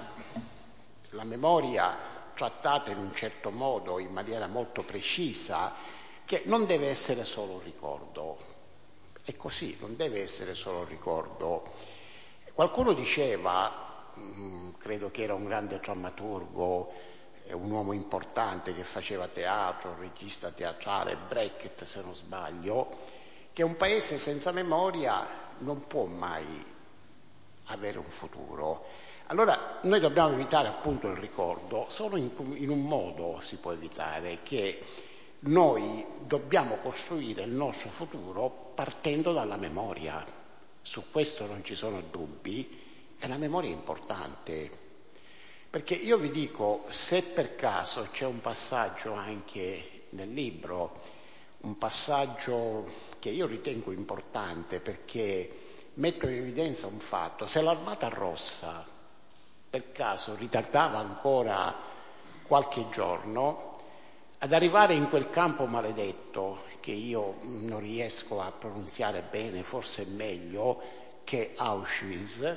la memoria trattata in un certo modo, in maniera molto precisa, che non deve essere solo un ricordo. È così, non deve essere solo un ricordo. Qualcuno diceva, mh, credo che era un grande drammaturgo, eh, un uomo importante che faceva teatro, un regista teatrale, Beckett se non sbaglio, che un paese senza memoria non può mai avere un futuro. Allora noi dobbiamo evitare appunto il ricordo, solo in, in un modo si può evitare, che noi dobbiamo costruire il nostro futuro partendo dalla memoria. Su questo non ci sono dubbi e la memoria è importante. Perché io vi dico, se per caso c'è un passaggio anche nel libro, un passaggio che io ritengo importante perché metto in evidenza un fatto: se l'Armata Rossa per caso ritardava ancora qualche giorno ad arrivare in quel campo maledetto, che io non riesco a pronunziare bene, forse è meglio, che Auschwitz,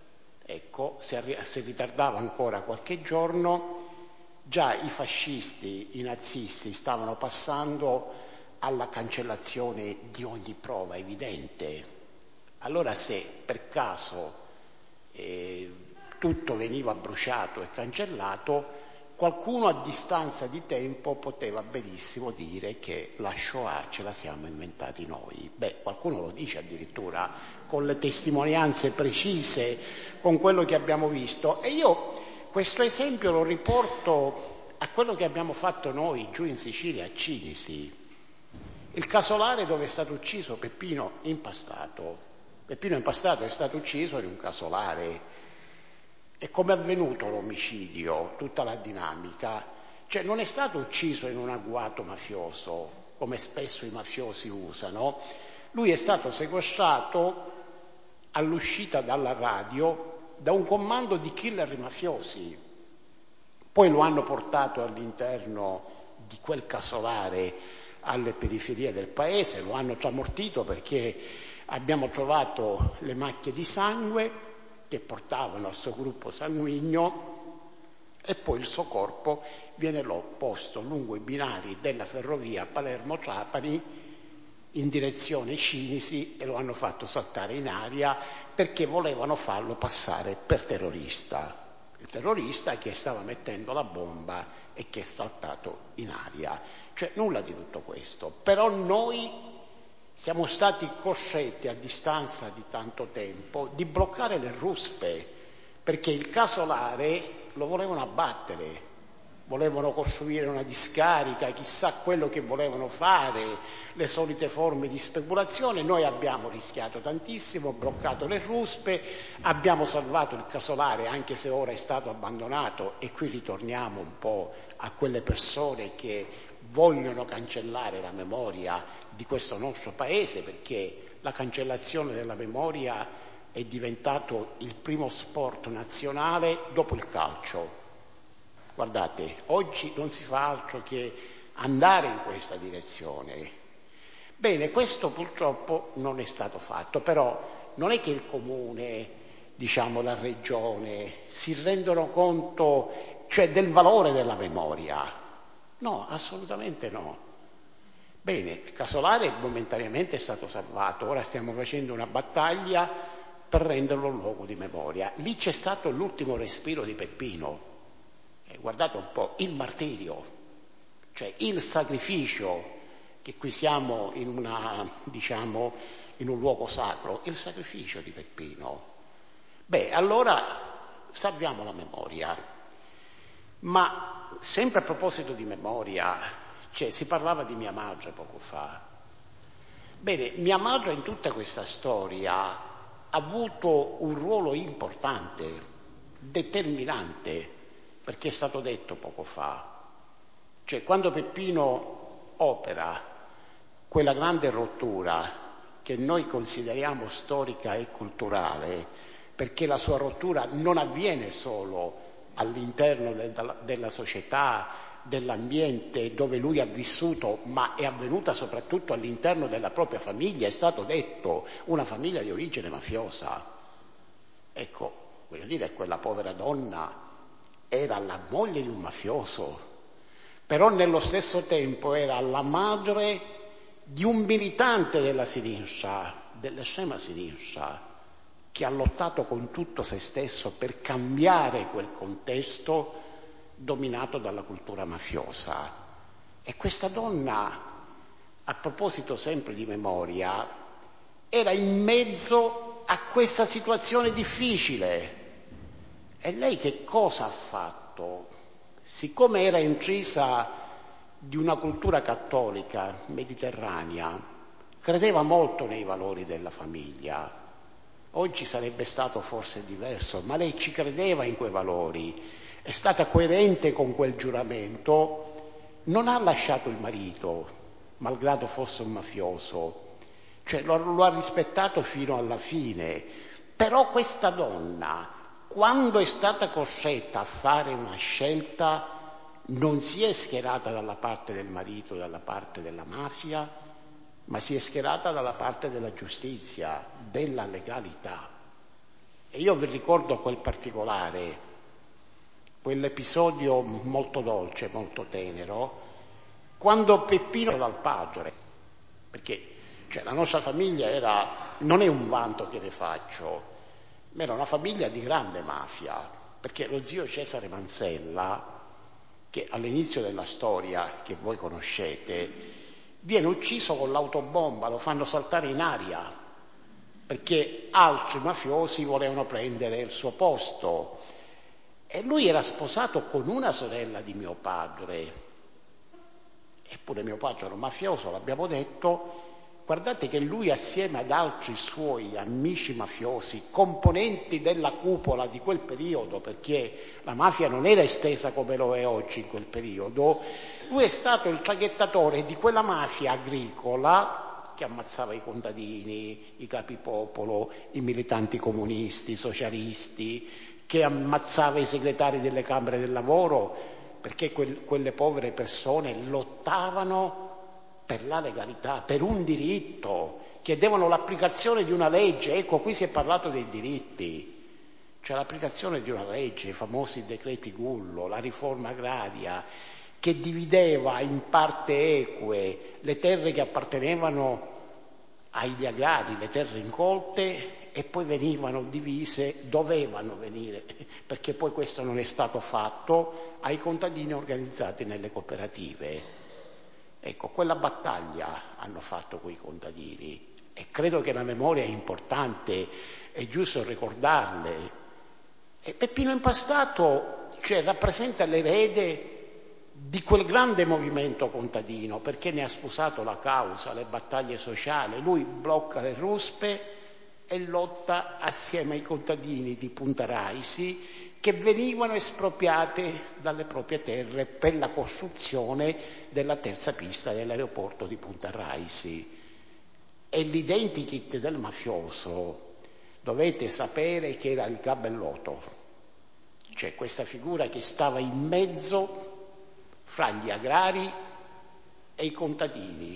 ecco, se, arri- se ritardava ancora qualche giorno, già i fascisti, i nazisti stavano passando alla cancellazione di ogni prova evidente. Allora se per caso eh, tutto veniva bruciato e cancellato, qualcuno a distanza di tempo poteva benissimo dire che la Shoah ce la siamo inventati noi. Beh, qualcuno lo dice addirittura con le testimonianze precise, con quello che abbiamo visto. E io questo esempio lo riporto a quello che abbiamo fatto noi giù in Sicilia, a Cinisi. Il casolare dove è stato ucciso Peppino Impastato. Peppino Impastato è stato ucciso in un casolare. E come è avvenuto l'omicidio, tutta la dinamica? Cioè non è stato ucciso in un agguato mafioso, come spesso i mafiosi usano. Lui è stato sequestrato all'uscita dalla radio da un comando di killer mafiosi. Poi lo hanno portato all'interno di quel casolare alle periferie del paese, lo hanno tramortito perché abbiamo trovato le macchie di sangue che portavano al suo gruppo sanguigno, e poi il suo corpo viene posto lungo i binari della ferrovia Palermo-Trapani in direzione Cinisi e lo hanno fatto saltare in aria perché volevano farlo passare per terrorista. Il terrorista che stava mettendo la bomba e che è saltato in aria. Cioè nulla di tutto questo. Però noi siamo stati costretti a distanza di tanto tempo di bloccare le ruspe, perché il casolare lo volevano abbattere, volevano costruire una discarica, chissà quello che volevano fare, le solite forme di speculazione. Noi abbiamo rischiato tantissimo, bloccato le ruspe, abbiamo salvato il casolare anche se ora è stato abbandonato, e qui ritorniamo un po' a quelle persone che vogliono cancellare la memoria di questo nostro paese, perché la cancellazione della memoria è diventato il primo sport nazionale dopo il calcio. Guardate, oggi non si fa altro che andare in questa direzione. Bene, questo purtroppo non è stato fatto, però non è che il comune, diciamo la regione, si rendono conto, cioè, del valore della memoria. No, assolutamente no. Bene, il casolare momentaneamente è stato salvato, ora stiamo facendo una battaglia per renderlo un luogo di memoria. Lì c'è stato l'ultimo respiro di Peppino. Eh, guardate un po', il martirio, cioè il sacrificio, che qui siamo in una, diciamo, in un luogo sacro, il sacrificio di Peppino. Beh, allora salviamo la memoria. Ma sempre a proposito di memoria, cioè si parlava di mia madre poco fa. Bene, mia madre in tutta questa storia ha avuto un ruolo importante, determinante, perché è stato detto poco fa. Cioè quando Peppino opera quella grande rottura che noi consideriamo storica e culturale, perché la sua rottura non avviene solo all'interno della, della società, dell'ambiente dove lui ha vissuto, ma è avvenuta soprattutto all'interno della propria famiglia, è stato detto, una famiglia di origine mafiosa. Ecco, voglio dire, quella povera donna era la moglie di un mafioso, però nello stesso tempo era la madre di un militante della sinistra, dell'estrema sinistra, che ha lottato con tutto se stesso per cambiare quel contesto dominato dalla cultura mafiosa. E questa donna, a proposito sempre di memoria, era in mezzo a questa situazione difficile. E lei che cosa ha fatto? Siccome era incisa di una cultura cattolica mediterranea, credeva molto nei valori della famiglia. Oggi sarebbe stato forse diverso, ma lei ci credeva in quei valori, è stata coerente con quel giuramento, non ha lasciato il marito, malgrado fosse un mafioso, cioè lo, lo ha rispettato fino alla fine. Però questa donna, quando è stata costretta a fare una scelta, non si è schierata dalla parte del marito, dalla parte della mafia, ma si è schierata dalla parte della giustizia, della legalità. E io vi ricordo quel particolare, quell'episodio molto dolce, molto tenero, quando Peppino era dal padre, perché cioè, la nostra famiglia era, non è un vanto che ne faccio, Ma era una famiglia di grande mafia, perché lo zio Cesare Manzella, che all'inizio della storia, che voi conoscete, viene ucciso con l'autobomba, lo fanno saltare in aria, perché altri mafiosi volevano prendere il suo posto. E lui era sposato con una sorella di mio padre, eppure mio padre era un mafioso, l'abbiamo detto. Guardate che lui, assieme ad altri suoi amici mafiosi, componenti della cupola di quel periodo, perché la mafia non era estesa come lo è oggi in quel periodo, lui è stato il traghettatore di quella mafia agricola che ammazzava i contadini, i capipopolo, i militanti comunisti, i socialisti, che ammazzava i segretari delle camere del lavoro, perché quel, quelle povere persone lottavano per la legalità, per un diritto, chiedevano l'applicazione di una legge. Ecco, qui si è parlato dei diritti, cioè l'applicazione di una legge, i famosi decreti Gullo, la riforma agraria, che divideva in parte eque le terre che appartenevano agli agrari, le terre incolte, e poi venivano divise, dovevano venire, perché poi questo non è stato fatto, ai contadini organizzati nelle cooperative. Ecco, quella battaglia hanno fatto quei contadini e credo che la memoria è importante, è giusto ricordarle. E Peppino Impastato, cioè, rappresenta l'erede di quel grande movimento contadino, perché ne ha sposato la causa, le battaglie sociali. Lui blocca le ruspe e lotta assieme ai contadini di Punta Raisi, che venivano espropriate dalle proprie terre per la costruzione della terza pista dell'aeroporto di Punta Raisi. E l'identikit del mafioso, dovete sapere che era il gabellotto, cioè questa figura che stava in mezzo fra gli agrari e i contadini.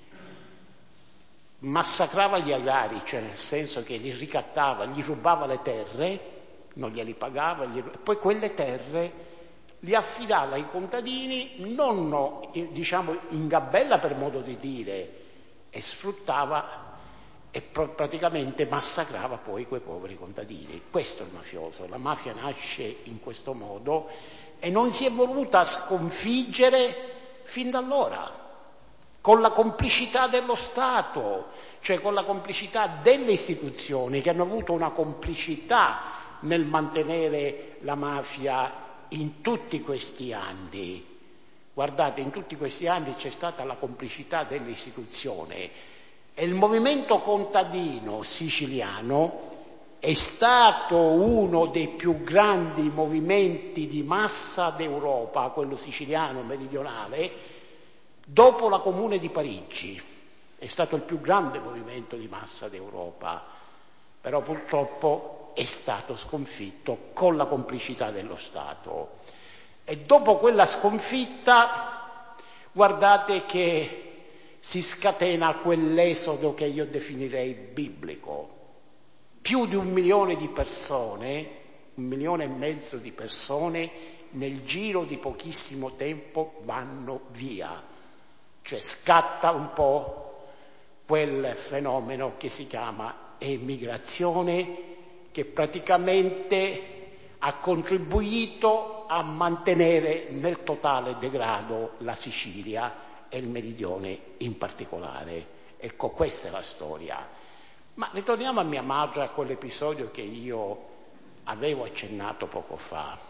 Massacrava gli agrari, cioè nel senso che li ricattava, gli rubava le terre, non glieli pagava, gli... poi quelle terre li affidava ai contadini, non diciamo in gabella per modo di dire, e sfruttava e praticamente massacrava poi quei poveri contadini. Questo è il mafioso, la mafia nasce in questo modo e non si è voluta sconfiggere fin da allora, con la complicità dello Stato, cioè con la complicità delle istituzioni che hanno avuto una complicità nel mantenere la mafia in tutti questi anni. Guardate, in tutti questi anni c'è stata la complicità delle istituzioni e il movimento contadino siciliano è stato uno dei più grandi movimenti di massa d'Europa, quello siciliano meridionale, dopo la Comune di Parigi. È stato il più grande movimento di massa d'Europa, però purtroppo è stato sconfitto con la complicità dello Stato. E dopo quella sconfitta, guardate che si scatena quell'esodo che io definirei biblico. Più di un milione di persone, un milione e mezzo di persone, nel giro di pochissimo tempo vanno via. Cioè scatta un po' quel fenomeno che si chiama emigrazione, che praticamente ha contribuito a mantenere nel totale degrado la Sicilia e il Meridione in particolare. Ecco, questa è la storia. Ma ritorniamo a mia madre, a quell'episodio che io avevo accennato poco fa.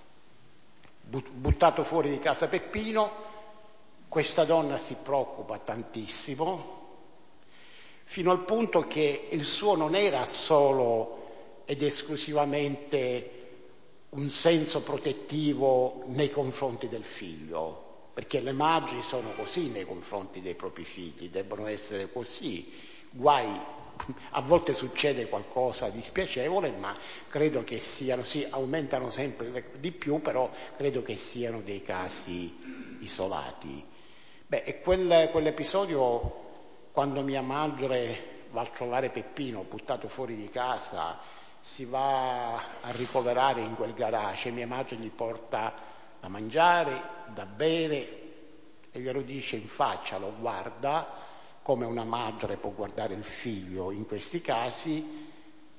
Buttato fuori di casa Peppino, questa donna si preoccupa tantissimo, fino al punto che il suo non era solo ed esclusivamente un senso protettivo nei confronti del figlio, perché le madri sono così nei confronti dei propri figli, debbono essere così. Guai, a volte succede qualcosa di spiacevole, ma credo che siano, sì, aumentano sempre di più, però credo che siano dei casi isolati. Beh, e quel, quell'episodio, quando mia madre va a trovare Peppino buttato fuori di casa, si va a ricoverare in quel garage, mia madre gli porta da mangiare, da bere e glielo dice in faccia, lo guarda come una madre può guardare il figlio in questi casi,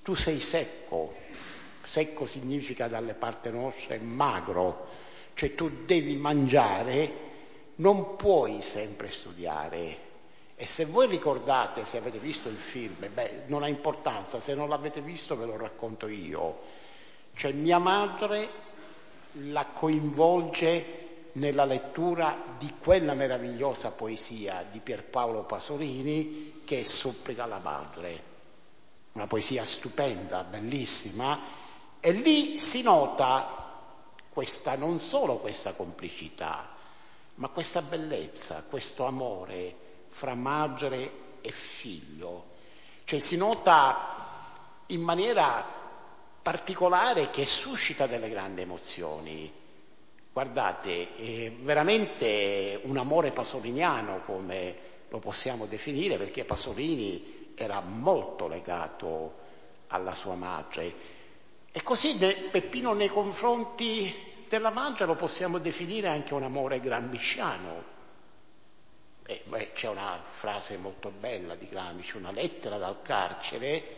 tu sei secco, secco significa dalle parti nostre magro, cioè tu devi mangiare, non puoi sempre studiare. E se voi ricordate, se avete visto il film, beh, non ha importanza, se non l'avete visto ve lo racconto io. Cioè mia madre la coinvolge nella lettura di quella meravigliosa poesia di Pierpaolo Pasolini che è Supplica alla madre, una poesia stupenda, bellissima, e lì si nota questa, non solo questa complicità, ma questa bellezza, questo amore fra madre e figlio. Cioè si nota in maniera particolare che suscita delle grandi emozioni. Guardate, è veramente un amore pasoliniano, come lo possiamo definire, perché Pasolini era molto legato alla sua madre. E così Peppino nei confronti della madre lo possiamo definire anche un amore gramsciano. Eh, beh, c'è una frase molto bella di Gramsci, una lettera dal carcere,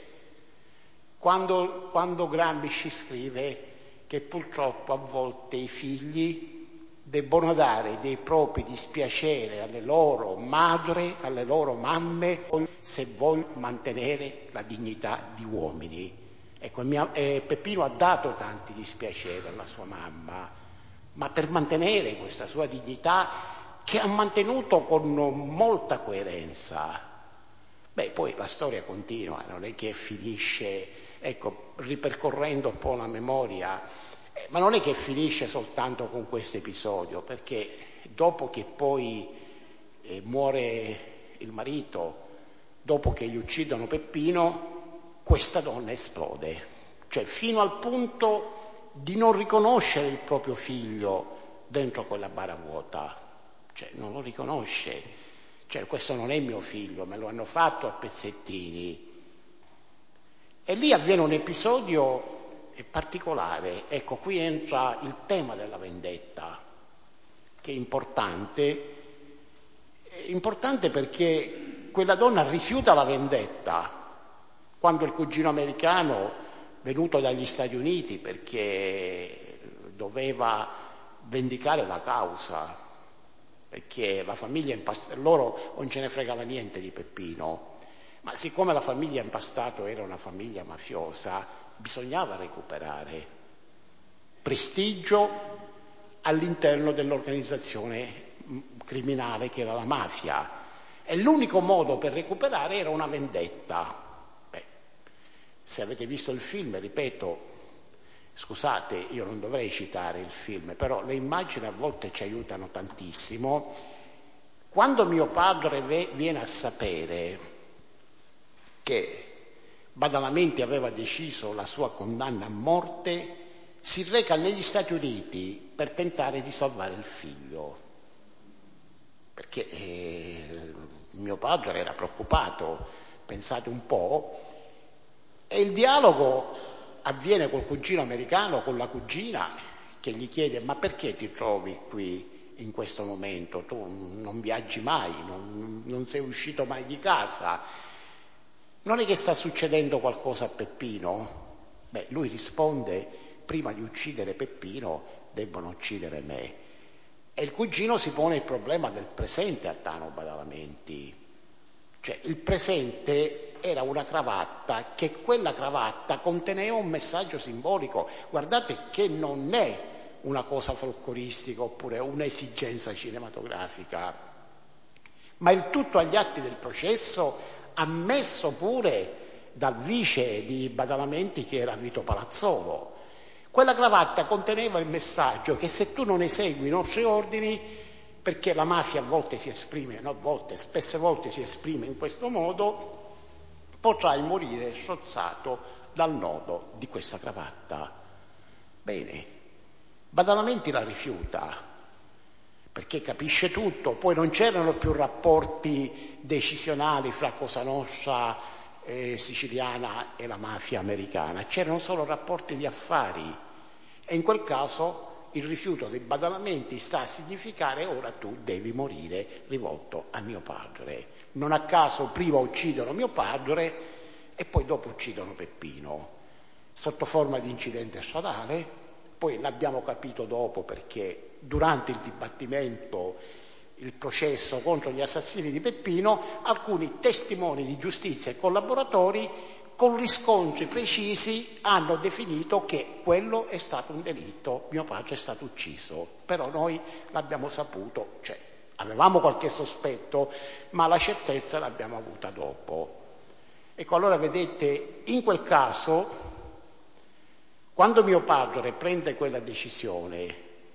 quando, quando Gramsci scrive che purtroppo a volte i figli debbono dare dei propri dispiaceri alle loro madri, alle loro mamme, se vuol mantenere la dignità di uomini. Ecco, mia, eh, Peppino ha dato tanti dispiaceri alla sua mamma, ma per mantenere questa sua dignità che ha mantenuto con molta coerenza. Beh, poi la storia continua, non è che finisce, ecco, ripercorrendo un po' la memoria, eh, ma non è che finisce soltanto con questo episodio, perché dopo che poi eh, muore il marito, dopo che gli uccidono Peppino, questa donna esplode, cioè fino al punto di non riconoscere il proprio figlio dentro quella bara vuota. Cioè non lo riconosce, cioè questo non è mio figlio, me lo hanno fatto a pezzettini. E lì avviene un episodio particolare, ecco, qui entra il tema della vendetta, che è importante, è importante perché quella donna rifiuta la vendetta quando il cugino americano, venuto dagli Stati Uniti perché doveva vendicare la causa, perché la famiglia impastato, loro non ce ne fregava niente di Peppino, ma siccome la famiglia impastato era una famiglia mafiosa, bisognava recuperare prestigio all'interno dell'organizzazione criminale che era la mafia, e l'unico modo per recuperare era una vendetta. Beh, se avete visto il film, ripeto, scusate, io non dovrei citare il film, però le immagini a volte ci aiutano tantissimo. Quando mio padre viene a sapere che Badalamenti aveva deciso la sua condanna a morte, si reca negli Stati Uniti per tentare di salvare il figlio, perché eh, mio padre era preoccupato, pensate un po', e il dialogo avviene col cugino americano, con la cugina, che gli chiede: ma perché ti trovi qui in questo momento? Tu non viaggi mai, non, non sei uscito mai di casa. Non è che sta succedendo qualcosa a Peppino? Beh, lui risponde: prima di uccidere Peppino debbono uccidere me. E il cugino si pone il problema del presente a Tano Badalamenti. Cioè il presente era una cravatta, che quella cravatta conteneva un messaggio simbolico. Guardate che non è una cosa folcloristica oppure un'esigenza cinematografica, ma il tutto agli atti del processo, ammesso pure dal vice di Badalamenti che era Vito Palazzolo. Quella cravatta conteneva il messaggio che se tu non esegui i nostri ordini, perché la mafia a volte si esprime, no a volte, spesse volte si esprime in questo modo, potrai morire sciozzato dal nodo di questa cravatta. Bene, Badalamenti la rifiuta, perché capisce tutto, poi non c'erano più rapporti decisionali fra Cosa Nostra eh, siciliana e la mafia americana, c'erano solo rapporti di affari, e in quel caso il rifiuto dei Badalamenti sta a significare: ora tu devi morire rivolto a mio padre. Non a caso prima uccidono mio padre e poi dopo uccidono Peppino sotto forma di incidente stradale. Poi l'abbiamo capito dopo, perché durante il dibattimento, il processo contro gli assassini di Peppino, alcuni testimoni di giustizia e collaboratori con riscontri precisi hanno definito che quello è stato un delitto, mio padre è stato ucciso. Però noi l'abbiamo saputo, cioè avevamo qualche sospetto, ma la certezza l'abbiamo avuta dopo. Ecco, allora vedete, in quel caso, quando mio padre prende quella decisione,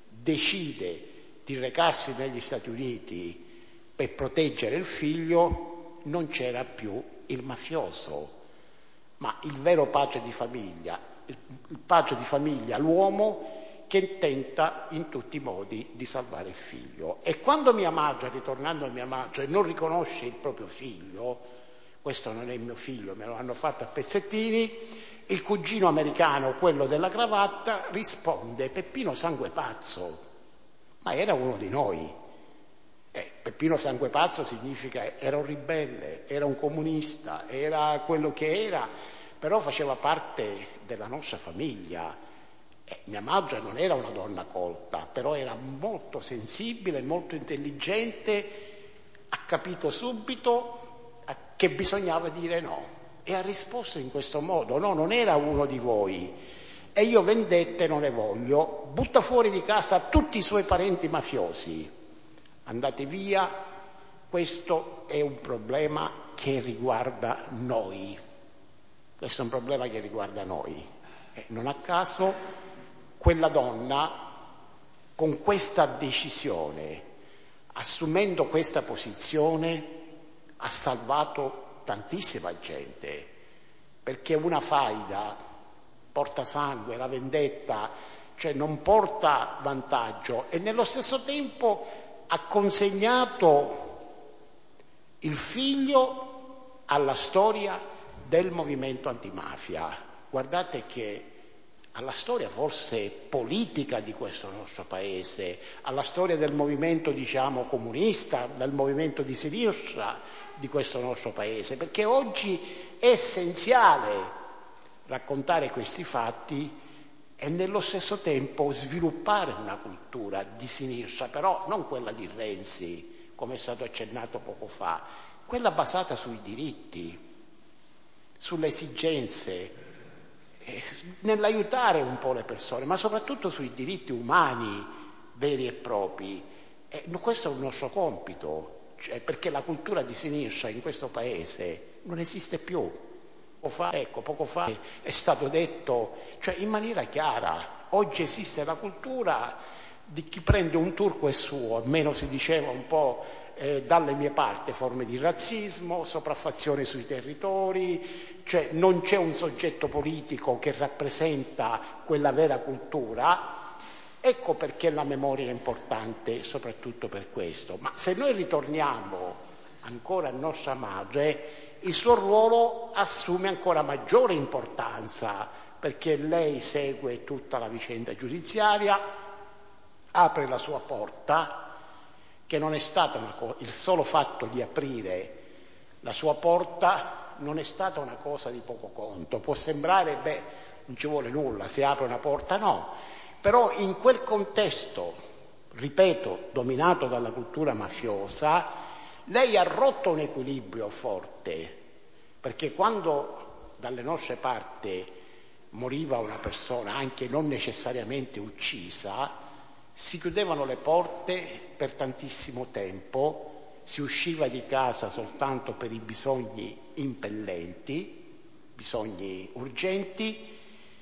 decide di recarsi negli Stati Uniti per proteggere il figlio, non c'era più il mafioso, ma il vero padre di famiglia, il padre di famiglia, l'uomo che tenta in tutti i modi di salvare il figlio. E quando mia madre, ritornando a mia madre, non riconosce il proprio figlio, questo non è il mio figlio, me lo hanno fatto a pezzettini, il cugino americano, quello della cravatta, risponde: Peppino Sangue Pazzo, ma era uno di noi. Eh, Peppino Sangue Pazzo significa era un ribelle, era un comunista, era quello che era, però faceva parte della nostra famiglia. Eh, mia madre non era una donna colta, però era molto sensibile, molto intelligente, ha capito subito che bisognava dire no. E ha risposto in questo modo: no, non era uno di voi e io vendette non ne voglio, butta fuori di casa tutti i suoi parenti mafiosi, andate via, questo è un problema che riguarda noi, questo è un problema che riguarda noi. E non a caso quella donna, con questa decisione, assumendo questa posizione, ha salvato tantissima gente, perché una faida porta sangue, la vendetta, cioè non porta vantaggio, e nello stesso tempo ha consegnato il figlio alla storia del movimento antimafia. Guardate che alla storia forse politica di questo nostro paese, alla storia del movimento, diciamo, comunista, del movimento di sinistra di questo nostro paese, perché oggi è essenziale raccontare questi fatti e nello stesso tempo sviluppare una cultura di sinistra, però non quella di Renzi, come è stato accennato poco fa, quella basata sui diritti, sulle esigenze, eh, nell'aiutare un po' le persone, ma soprattutto sui diritti umani veri e propri. E questo è un nostro compito. Cioè, perché la cultura di sinistra in questo paese non esiste più. Poco fa, ecco, poco fa è stato detto, cioè in maniera chiara, oggi esiste la cultura di chi prende un turco e suo, almeno si diceva un po' eh, dalle mie parti, forme di razzismo, sopraffazione sui territori, cioè non c'è un soggetto politico che rappresenta quella vera cultura. Ecco perché la memoria è importante, soprattutto per questo. Ma se noi ritorniamo ancora a nostra madre, il suo ruolo assume ancora maggiore importanza, perché lei segue tutta la vicenda giudiziaria, apre la sua porta, che non è stata una cosa, il solo fatto di aprire la sua porta non è stata una cosa di poco conto. Può sembrare, beh, non ci vuole nulla, se apre una porta, no. Però in quel contesto, ripeto, dominato dalla cultura mafiosa, lei ha rotto un equilibrio forte, perché quando dalle nostre parti moriva una persona, anche non necessariamente uccisa, si chiudevano le porte per tantissimo tempo, si usciva di casa soltanto per i bisogni impellenti, bisogni urgenti.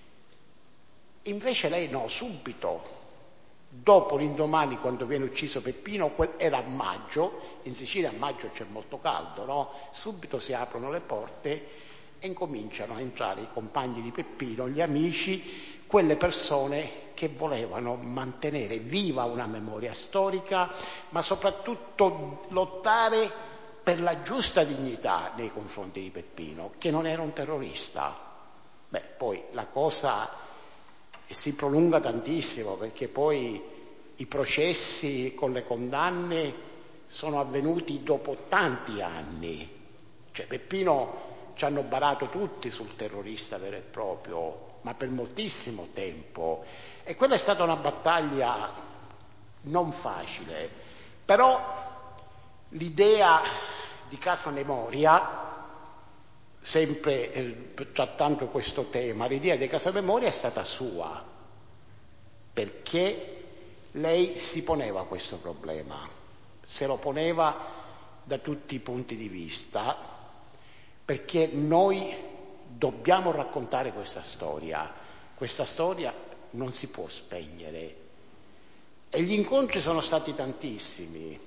Invece lei no, subito, dopo l'indomani, quando viene ucciso Peppino, era a maggio, in Sicilia a maggio c'è molto caldo, no? Subito si aprono le porte e incominciano a entrare i compagni di Peppino, gli amici, quelle persone che volevano mantenere viva una memoria storica, ma soprattutto lottare per la giusta dignità nei confronti di Peppino, che non era un terrorista. Beh, poi la cosa si prolunga tantissimo, perché poi i processi con le condanne sono avvenuti dopo tanti anni. Cioè Peppino ci hanno barato tutti sul terrorista vero e proprio, ma per moltissimo tempo. E quella è stata una battaglia non facile, però l'idea di Casa Memoria, sempre eh, trattando questo tema, l'idea di Casa Memoria è stata sua, perché lei si poneva questo problema, se lo poneva da tutti i punti di vista, perché noi dobbiamo raccontare questa storia, questa storia non si può spegnere. E gli incontri sono stati tantissimi,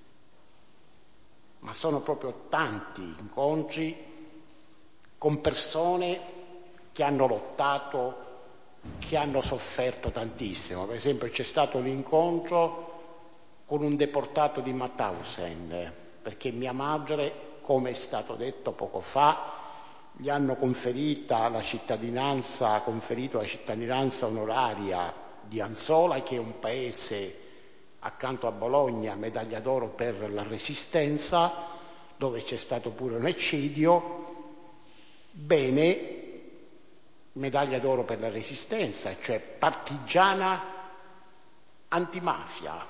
ma sono proprio tanti incontri con persone che hanno lottato, che hanno sofferto tantissimo. Per esempio c'è stato l'incontro con un deportato di Mauthausen, perché mia madre, come è stato detto poco fa, gli hanno conferita la cittadinanza, ha conferito la cittadinanza onoraria di Anzola, che è un paese accanto a Bologna, medaglia d'oro per la Resistenza, dove c'è stato pure un eccidio. Bene, medaglia d'oro per la Resistenza, cioè partigiana antimafia.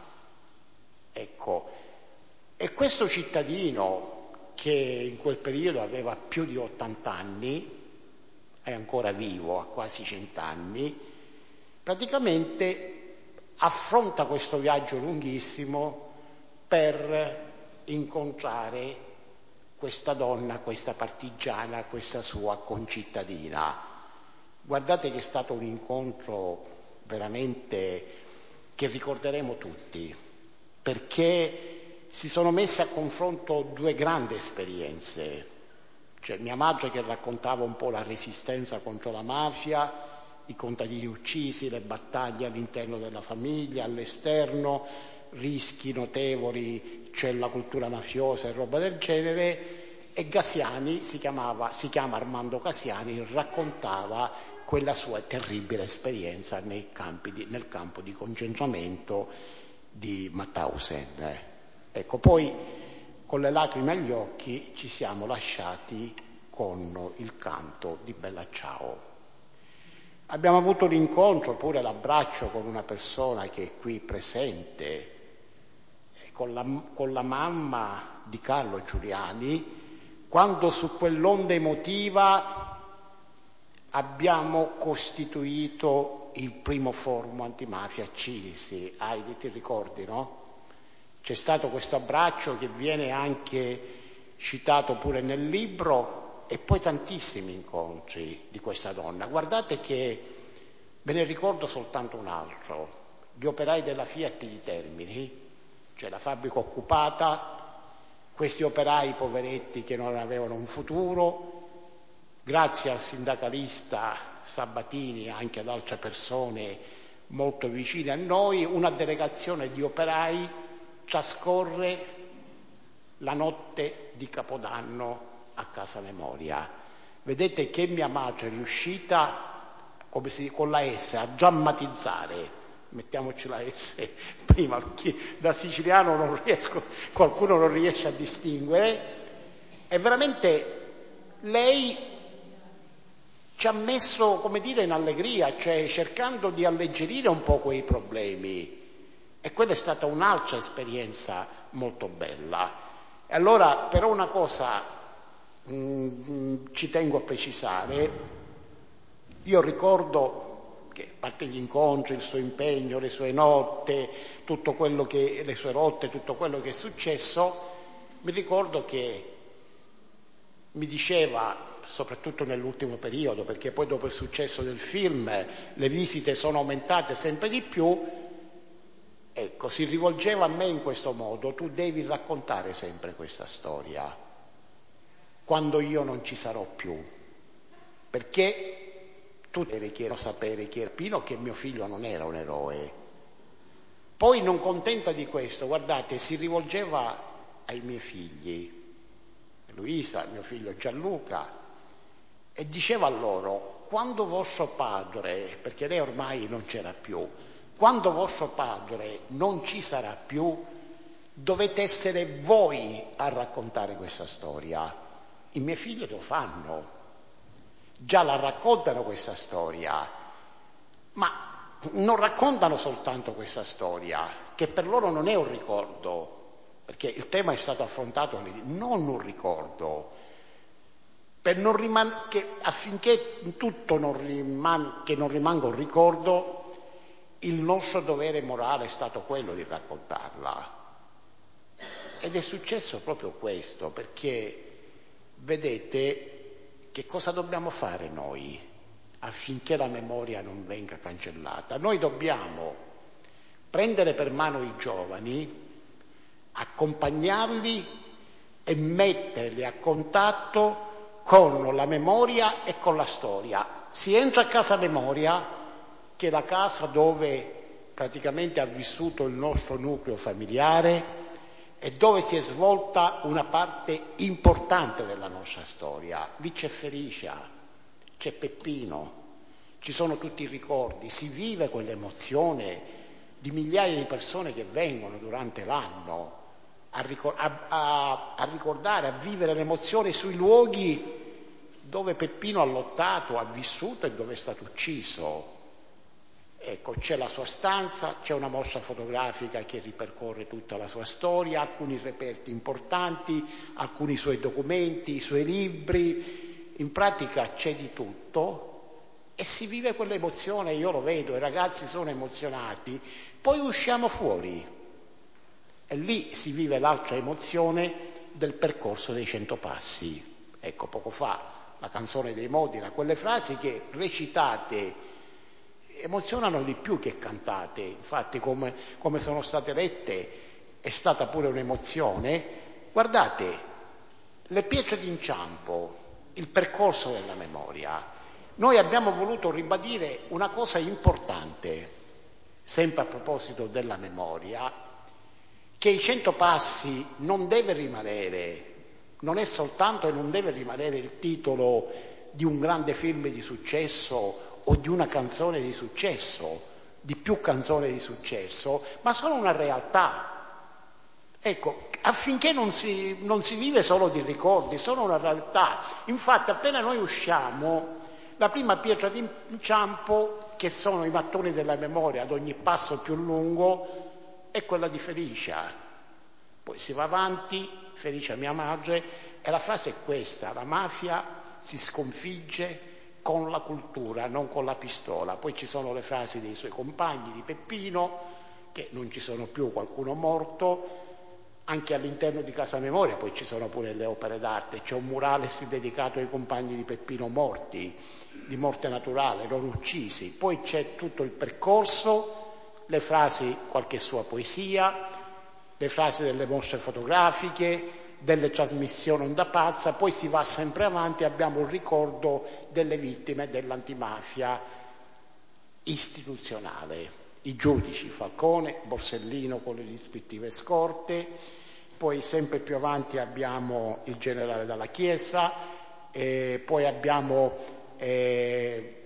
Ecco, e questo cittadino che in quel periodo aveva più di ottanta anni, è ancora vivo, ha quasi cent'anni, praticamente affronta questo viaggio lunghissimo per incontrare questa donna, questa partigiana, questa sua concittadina. Guardate che è stato un incontro veramente che ricorderemo tutti, perché si sono messe a confronto due grandi esperienze. Cioè mia madre che raccontava un po' la resistenza contro la mafia, i contadini uccisi, le battaglie all'interno della famiglia, all'esterno, rischi notevoli, cioè la cultura mafiosa e roba del genere, e Gasiani, si chiamava, si chiama Armando Gasiani, raccontava quella sua terribile esperienza nei campi di, nel campo di concentramento di Mauthausen. Ecco, poi con le lacrime agli occhi ci siamo lasciati con il canto di Bella Ciao. Abbiamo avuto l'incontro, pure l'abbraccio con una persona che è qui presente, con la, con la mamma di Carlo Giuliani, quando su quell'onda emotiva abbiamo costituito il primo forum antimafia a Cinisi. Heidi, ti ricordi, no? C'è stato questo abbraccio che viene anche citato pure nel libro, e poi tantissimi incontri di questa donna. Guardate che ve ne ricordo soltanto un altro: gli operai della Fiat di Termini, cioè la fabbrica occupata, questi operai poveretti che non avevano un futuro, grazie al sindacalista Sabatini e anche ad altre persone molto vicine a noi, una delegazione di operai trascorre la notte di Capodanno a Casa Memoria. Vedete che mia madre è riuscita, come si, con la S, a drammatizzare, mettiamoci la S prima, perché da siciliano non riesco, qualcuno non riesce a distinguere, e veramente lei ci ha messo, come dire, in allegria, cioè cercando di alleggerire un po' quei problemi. E quella è stata un'altra esperienza molto bella. E allora, però, una cosa mh, ci tengo a precisare: io ricordo che, a parte gli incontri, il suo impegno, le sue notte, tutto quello che, le sue rotte, tutto quello che è successo, mi ricordo che mi diceva, soprattutto nell'ultimo periodo, perché poi dopo il successo del film le visite sono aumentate sempre di più, ecco, si rivolgeva a me in questo modo: tu devi raccontare sempre questa storia quando io non ci sarò più, perché tu devi sapere chi era Pino, che mio figlio non era un eroe. Poi, non contenta di questo, guardate, si rivolgeva ai miei figli, Luisa, mio figlio Gianluca, e diceva a loro: quando vostro padre, perché lei ormai non c'era più, quando vostro padre non ci sarà più, dovete essere voi a raccontare questa storia. i miei figli lo fanno, già la raccontano questa storia, ma non raccontano soltanto questa storia, che per loro non è un ricordo, perché il tema è stato affrontato lì, non un ricordo, per non riman- che affinché tutto non, riman- che non rimanga un ricordo, il nostro dovere morale è stato quello di raccontarla. Ed è successo proprio questo, perché vedete che cosa dobbiamo fare noi affinché la memoria non venga cancellata. Noi dobbiamo prendere per mano i giovani, accompagnarli e metterli a contatto con la memoria e con la storia. Si entra a casa memoria, che è la casa dove praticamente ha vissuto il nostro nucleo familiare e dove si è svolta una parte importante della nostra storia. Lì c'è Felicia, c'è Peppino, ci sono tutti i ricordi, si vive quell'emozione di migliaia di persone che vengono durante l'anno a, ricor- a, a, a ricordare, a vivere l'emozione sui luoghi dove Peppino ha lottato, ha vissuto e dove è stato ucciso. Ecco, c'è la sua stanza, c'è una mostra fotografica che ripercorre tutta la sua storia, alcuni reperti importanti, alcuni suoi documenti, i suoi libri, in pratica c'è di tutto e si vive quell'emozione, io lo vedo, i ragazzi sono emozionati, poi usciamo fuori e lì si vive l'altra emozione del percorso dei cento passi. Ecco, poco fa la canzone dei Modena, quelle frasi che recitate emozionano di più che cantate, infatti come, come sono state lette è stata pure un'emozione. Guardate, le pietre d'inciampo, il percorso della memoria. Noi abbiamo voluto ribadire una cosa importante, sempre a proposito della memoria, che i cento passi non deve rimanere, non è soltanto e non deve rimanere il titolo di un grande film di successo o di una canzone di successo, di più canzoni di successo, ma sono una realtà. Ecco, affinché non si, non si vive solo di ricordi, sono una realtà. Infatti appena noi usciamo, la prima pietra d'inciampo, che sono i mattoni della memoria ad ogni passo più lungo, è quella di Felicia. Poi si va avanti, Felicia mia madre, e la frase è questa: la mafia si sconfigge con la cultura, non con la pistola. Poi ci sono le frasi dei suoi compagni, di Peppino, che non ci sono più, qualcuno morto, anche all'interno di Casa Memoria. Poi ci sono pure le opere d'arte, c'è un murales dedicato ai compagni di Peppino morti, di morte naturale, non uccisi. Poi c'è tutto il percorso, le frasi, qualche sua poesia, le frasi delle mostre fotografiche, delle trasmissioni Onda Pazza, poi si va sempre avanti, abbiamo il ricordo delle vittime dell'antimafia istituzionale, i giudici Falcone, Borsellino con le rispettive scorte, poi sempre più avanti abbiamo il generale Dalla Chiesa, eh, poi abbiamo eh,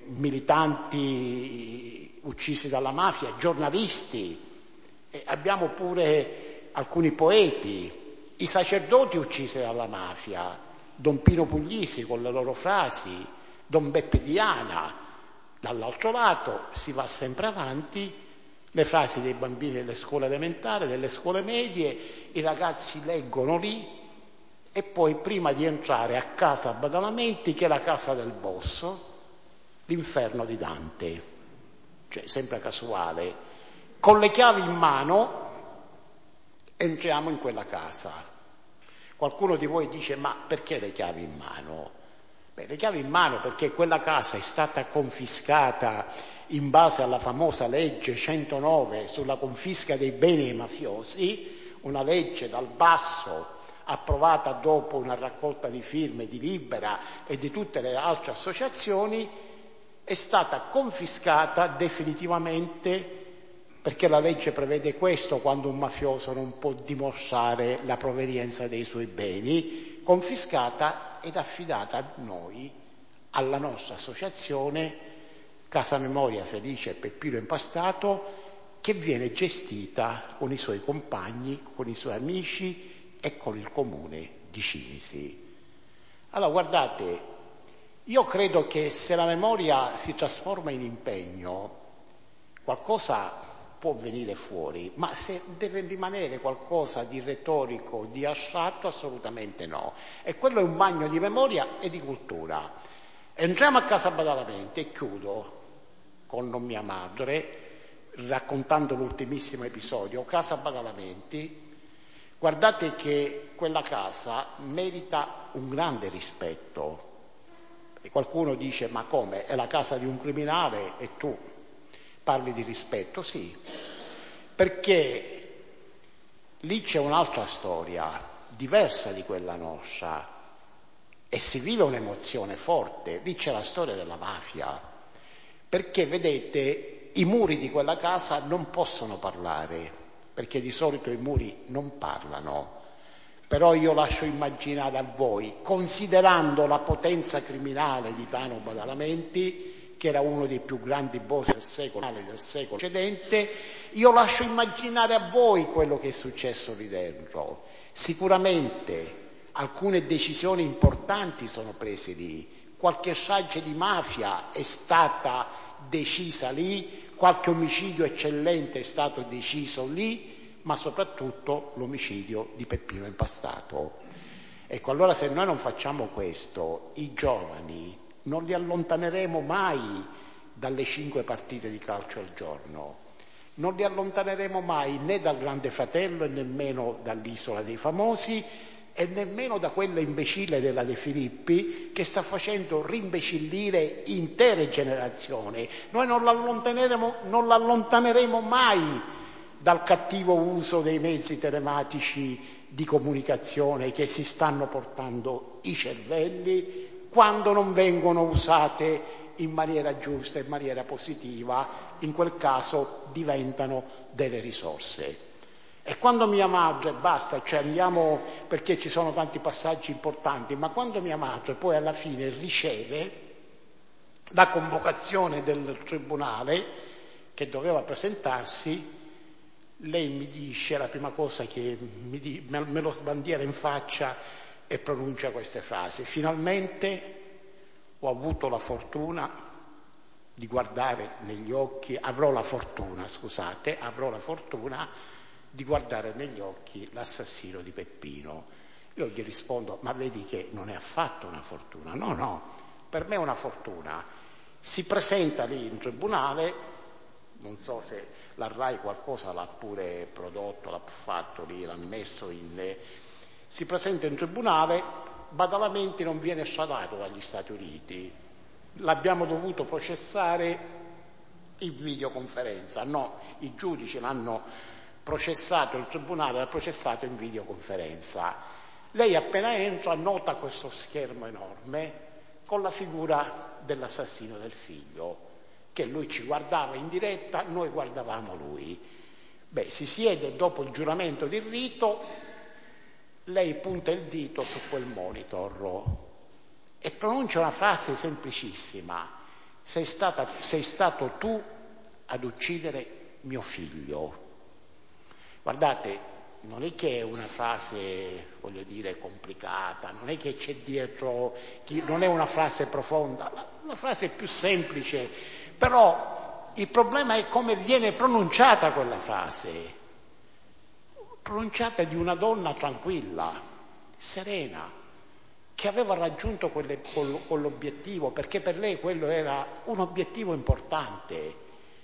militanti uccisi dalla mafia, giornalisti, eh, abbiamo pure alcuni poeti, i sacerdoti uccisi dalla mafia, Don Pino Puglisi con le loro frasi, Don Beppe Diana. Dall'altro lato si va sempre avanti, le frasi dei bambini delle scuole elementari, delle scuole medie, i ragazzi leggono lì e poi prima di entrare a casa Badalamenti, che è la casa del boss, l'inferno di Dante, cioè sempre casuale, con le chiavi in mano entriamo in quella casa. Qualcuno di voi dice: ma perché le chiavi in mano? Beh, le chiavi in mano perché quella casa è stata confiscata in base alla famosa legge centonove sulla confisca dei beni ai mafiosi, una legge dal basso approvata dopo una raccolta di firme di Libera e di tutte le altre associazioni, è stata confiscata definitivamente, perché la legge prevede questo quando un mafioso non può dimostrare la provenienza dei suoi beni, confiscata ed affidata a noi, alla nostra associazione Casa Memoria Felice e Peppino Impastato, che viene gestita con i suoi compagni, con i suoi amici e con il comune di Cinisi. Allora, guardate, io credo che se la memoria si trasforma in impegno, qualcosa può venire fuori, ma se deve rimanere qualcosa di retorico, di astratto, assolutamente no. E quello è un bagno di memoria e di cultura. Entriamo a casa Badalamenti e chiudo con mia madre, raccontando l'ultimissimo episodio. Casa Badalamenti, guardate che quella casa merita un grande rispetto. E qualcuno dice, ma come? È la casa di un criminale e tu parli di rispetto? Sì, perché lì c'è un'altra storia, diversa di quella nostra, e si vive un'emozione forte. Lì c'è la storia della mafia, perché vedete, i muri di quella casa non possono parlare, perché di solito i muri non parlano. Però io lascio immaginare a voi, considerando la potenza criminale di Tano Badalamenti, che era uno dei più grandi boss del secolo, del secolo precedente, io lascio immaginare a voi quello che è successo lì dentro. Sicuramente alcune decisioni importanti sono prese lì, qualche strage di mafia è stata decisa lì, qualche omicidio eccellente è stato deciso lì, ma soprattutto l'omicidio di Peppino Impastato. Ecco, allora se noi non facciamo questo, i giovani non li allontaneremo mai dalle cinque partite di calcio al giorno, non li allontaneremo mai né dal Grande Fratello e nemmeno dall'Isola dei Famosi e nemmeno da quella imbecille della De Filippi che sta facendo rimbecillire intere generazioni. Noi non l'allontaneremo, non l'allontaneremo mai dal cattivo uso dei mezzi telematici di comunicazione che si stanno portando i cervelli quando non vengono usate in maniera giusta, in maniera positiva, in quel caso diventano delle risorse. E quando mia madre, basta, cioè andiamo perché ci sono tanti passaggi importanti, ma quando mia madre poi alla fine riceve la convocazione del tribunale che doveva presentarsi, lei mi dice, la prima cosa che mi di, me lo sbandiera in faccia e pronuncia queste frasi: finalmente ho avuto la fortuna di guardare negli occhi, avrò la fortuna, scusate, avrò la fortuna di guardare negli occhi l'assassino di Peppino. Io gli rispondo, ma vedi che non è affatto una fortuna. No, no, per me è una fortuna. Si presenta lì in tribunale, non so se la RAI qualcosa l'ha pure prodotto, l'ha fatto lì, l'ha messo in... Si presenta in tribunale, Badalamenti non viene estradato dagli Stati Uniti, l'abbiamo dovuto processare in videoconferenza. No, i giudici l'hanno processato, il tribunale l'ha processato in videoconferenza. Lei appena entra nota questo schermo enorme con la figura dell'assassino del figlio, che lui ci guardava in diretta, noi guardavamo lui. Beh, si siede dopo il giuramento di rito, lei punta il dito su quel monitor e pronuncia una frase semplicissima: sei stata, sei stato tu ad uccidere mio figlio. Guardate, non è che è una frase, voglio dire, complicata, non è che c'è dietro, non è una frase profonda, una frase più semplice, però il problema è come viene pronunciata quella frase, pronunciata di una donna tranquilla, serena, che aveva raggiunto quelle, quell'obiettivo, perché per lei quello era un obiettivo importante,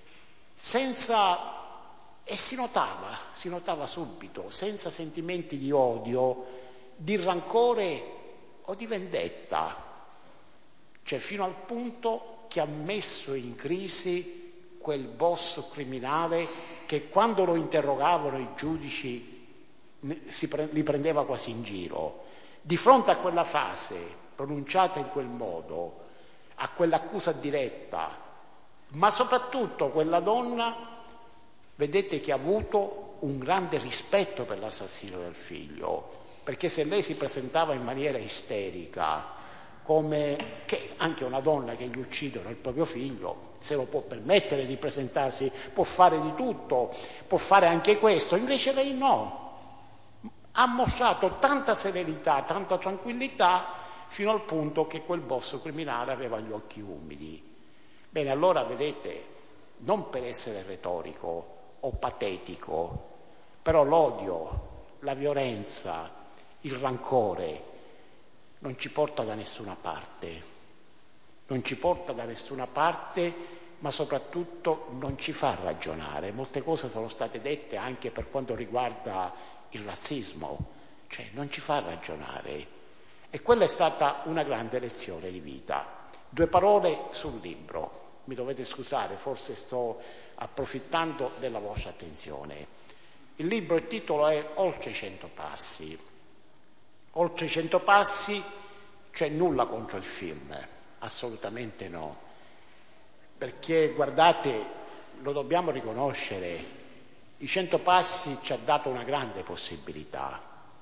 senza... E si notava, si notava subito, senza sentimenti di odio, di rancore o di vendetta, cioè fino al punto che ha messo in crisi quel boss criminale che quando lo interrogavano i giudici si pre- li prendeva quasi in giro. Di fronte a quella frase pronunciata in quel modo, a quell'accusa diretta, ma soprattutto quella donna, vedete che ha avuto un grande rispetto per l'assassino del figlio, perché se lei si presentava in maniera isterica, come che anche una donna che gli uccidono il proprio figlio se lo può permettere di presentarsi, può fare di tutto, può fare anche questo, invece lei no, ha mostrato tanta serenità, tanta tranquillità, fino al punto che quel boss criminale aveva gli occhi umidi. Bene, allora vedete, non per essere retorico o patetico, però l'odio, la violenza, il rancore non ci porta da nessuna parte, non ci porta da nessuna parte, ma soprattutto non ci fa ragionare. Molte cose sono state dette anche per quanto riguarda il razzismo, cioè non ci fa ragionare. E quella è stata una grande lezione di vita. Due parole sul libro, mi dovete scusare, forse sto approfittando della vostra attenzione. Il libro, il titolo è Oltre i cento passi. Oltre i cento passi, c'è nulla contro il film, assolutamente no. Perché, guardate, lo dobbiamo riconoscere, i cento passi ci ha dato una grande possibilità,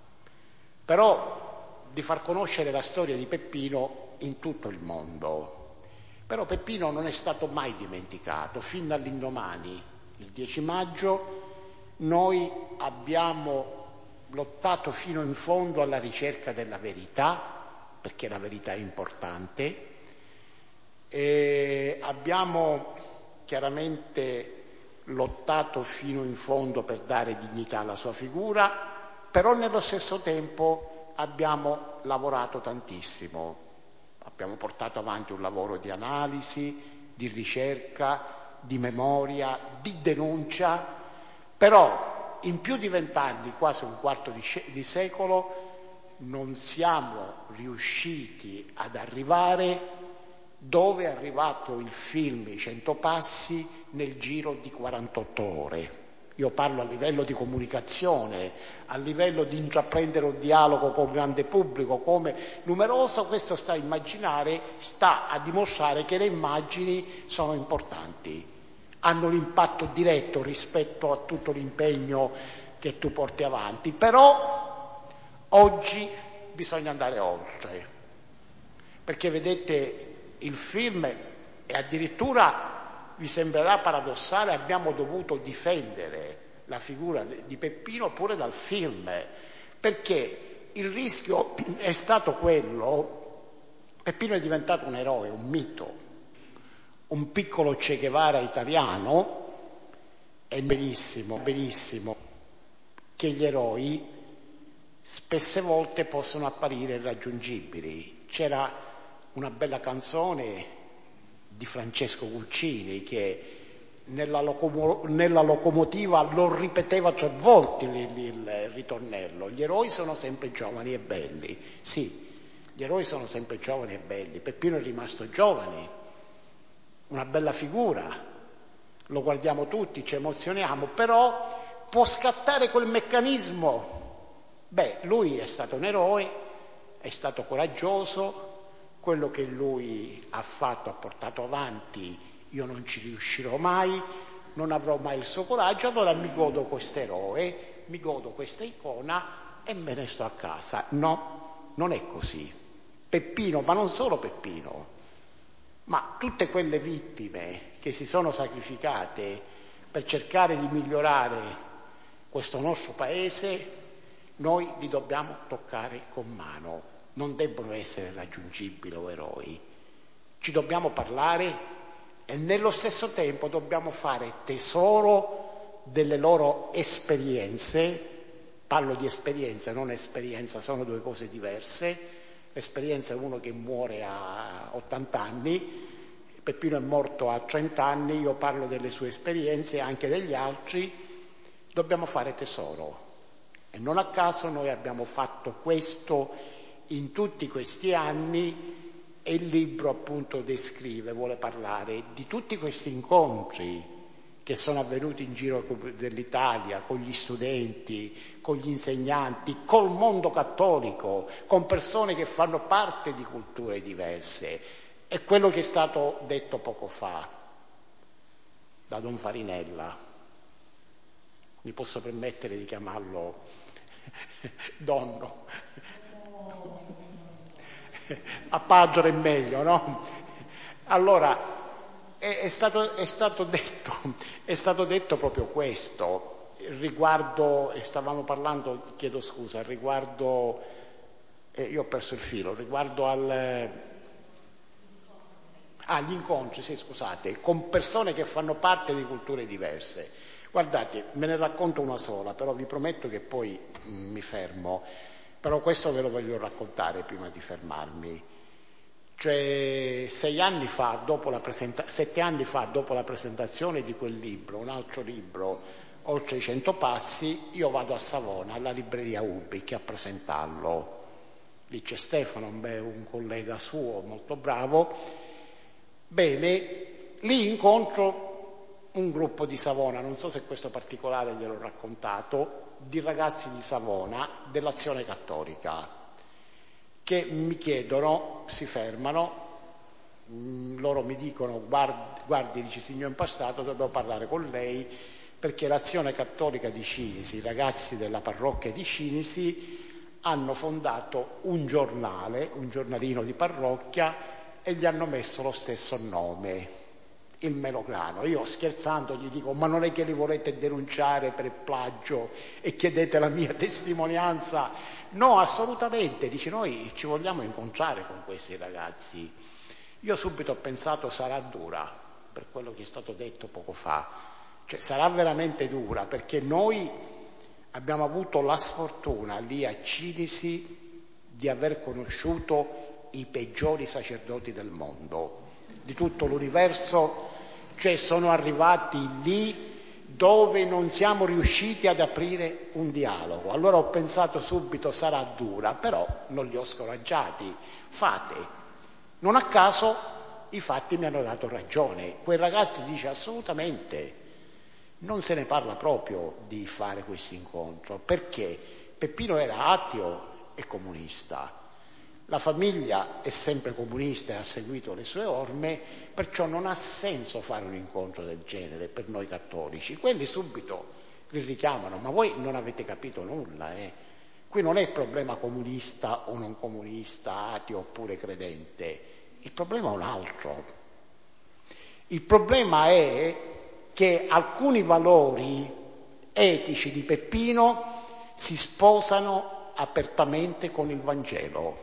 però di far conoscere la storia di Peppino in tutto il mondo. Però Peppino non è stato mai dimenticato. Fin dall'indomani, il dieci maggio, noi abbiamo lottato fino in fondo alla ricerca della verità, perché la verità è importante, e abbiamo chiaramente lottato fino in fondo per dare dignità alla sua figura, però nello stesso tempo abbiamo lavorato tantissimo, abbiamo portato avanti un lavoro di analisi, di ricerca, di memoria, di denuncia, però in più di vent'anni, quasi un quarto di, di secolo, non siamo riusciti ad arrivare dove è arrivato il film I Cento Passi nel giro di quarantotto ore. Io parlo a livello di comunicazione, a livello di intraprendere un dialogo con il grande pubblico, come numeroso. Questo sta a immaginare, sta a dimostrare che le immagini sono importanti, hanno un impatto diretto rispetto a tutto l'impegno che tu porti avanti. Però oggi bisogna andare oltre, perché vedete, il film, e addirittura vi sembrerà paradossale, abbiamo dovuto difendere la figura di Peppino pure dal film, perché il rischio è stato quello. Peppino è diventato un eroe, un mito, un piccolo Che Guevara italiano. È benissimo, benissimo che gli eroi spesse volte possono apparire irraggiungibili. C'era una bella canzone di Francesco Guccini che nella, locomo- nella locomotiva lo ripeteva tre volte il, il ritornello: gli eroi sono sempre giovani e belli. Sì, gli eroi sono sempre giovani e belli. Peppino è rimasto giovane, una bella figura, lo guardiamo tutti, ci emozioniamo, però può scattare quel meccanismo. Beh, lui è stato un eroe, è stato coraggioso, quello che lui ha fatto, ha portato avanti, io non ci riuscirò mai, non avrò mai il suo coraggio, allora mi godo questo eroe, mi godo questa icona e me ne sto a casa. No, non è così. Peppino, ma non solo Peppino, ma tutte quelle vittime che si sono sacrificate per cercare di migliorare questo nostro paese, noi li dobbiamo toccare con mano. Non debbono essere raggiungibili o eroi. Ci dobbiamo parlare e nello stesso tempo dobbiamo fare tesoro delle loro esperienze. Parlo di esperienza, non esperienza, sono due cose diverse. L'esperienza è uno che muore a ottanta anni, Peppino è morto a trenta anni, io parlo delle sue esperienze e anche degli altri. Dobbiamo fare tesoro. E non a caso noi abbiamo fatto questo in tutti questi anni, e il libro appunto descrive, vuole parlare di tutti questi incontri che sono avvenuti in giro dell'Italia, con gli studenti, con gli insegnanti, col mondo cattolico, con persone che fanno parte di culture diverse. È quello che è stato detto poco fa da Don Farinella. Mi posso permettere di chiamarlo donno. A Pagero è meglio, no? Allora, è, è, stato, è, stato detto, è stato detto proprio questo, riguardo, stavamo parlando, chiedo scusa, riguardo eh, io ho perso il filo, riguardo al... Ah, gli incontri, sì, scusate, con persone che fanno parte di culture diverse. Guardate, me ne racconto una sola, però vi prometto che poi mm, mi fermo, però questo ve lo voglio raccontare prima di fermarmi. Cioè, sei anni fa, dopo la presenta- sette anni fa, dopo la presentazione di quel libro, un altro libro, Oltre i cento passi, io vado a Savona, alla libreria Ubic, a presentarlo. Lì c'è Stefano, un collega suo molto bravo. Bene, lì incontro un gruppo di Savona, non so se questo particolare gliel'ho raccontato, di ragazzi di Savona dell'Azione Cattolica, che mi chiedono, si fermano, mh, loro mi dicono guardi, guardi, dice signor Impastato, dobbiamo parlare con lei perché l'Azione Cattolica di Cinisi, i ragazzi della parrocchia di Cinisi hanno fondato un giornale, un giornalino di parrocchia e gli hanno messo lo stesso nome, il Melograno. Io scherzando gli dico ma non è che li volete denunciare per plagio e chiedete la mia testimonianza? No, assolutamente, dice noi ci vogliamo incontrare con questi ragazzi. Io subito ho pensato sarà dura, per quello che è stato detto poco fa, cioè sarà veramente dura perché noi abbiamo avuto la sfortuna lì a Cinisi di aver conosciuto i peggiori sacerdoti del mondo, di tutto l'universo, cioè sono arrivati lì dove non siamo riusciti ad aprire un dialogo. Allora ho pensato subito sarà dura, però non li ho scoraggiati, fate. Non a caso i fatti mi hanno dato ragione. Quel ragazzo dice assolutamente, non se ne parla proprio di fare questo incontro, perché Peppino era ateo e comunista. La famiglia è sempre comunista e ha seguito le sue orme, perciò non ha senso fare un incontro del genere per noi cattolici. Quelli subito li richiamano, ma voi non avete capito nulla, eh? Qui non è il problema comunista o non comunista, ateo oppure credente, il problema è un altro. Il problema è che alcuni valori etici di Peppino si sposano apertamente con il Vangelo.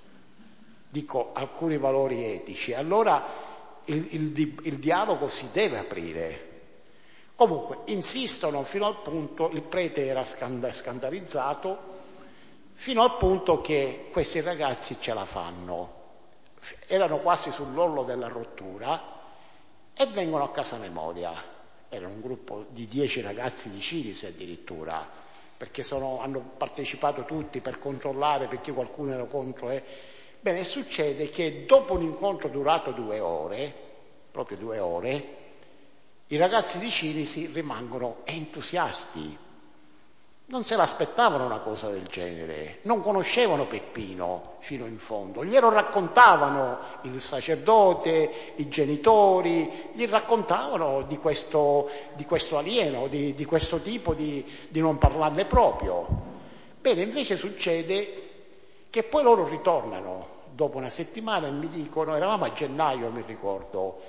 Dico alcuni valori etici, allora il, il, il dialogo si deve aprire. Comunque insistono fino al punto, il prete era scandalizzato, fino al punto che questi ragazzi ce la fanno, erano quasi sull'orlo della rottura e vengono a Casa Memoria. Era un gruppo di dieci ragazzi di Cinisi addirittura, perché sono, hanno partecipato tutti per controllare, perché qualcuno era contro. Eh. Bene, succede che dopo un incontro durato due ore, proprio due ore, i ragazzi di Cinisi rimangono entusiasti. Non se l'aspettavano una cosa del genere, non conoscevano Peppino fino in fondo, glielo raccontavano il sacerdote, i genitori, gli raccontavano di questo, di questo alieno, di, di questo tipo, di, di non parlarne proprio. Bene, invece succede che poi loro ritornano dopo una settimana e mi dicono, eravamo a gennaio mi ricordo,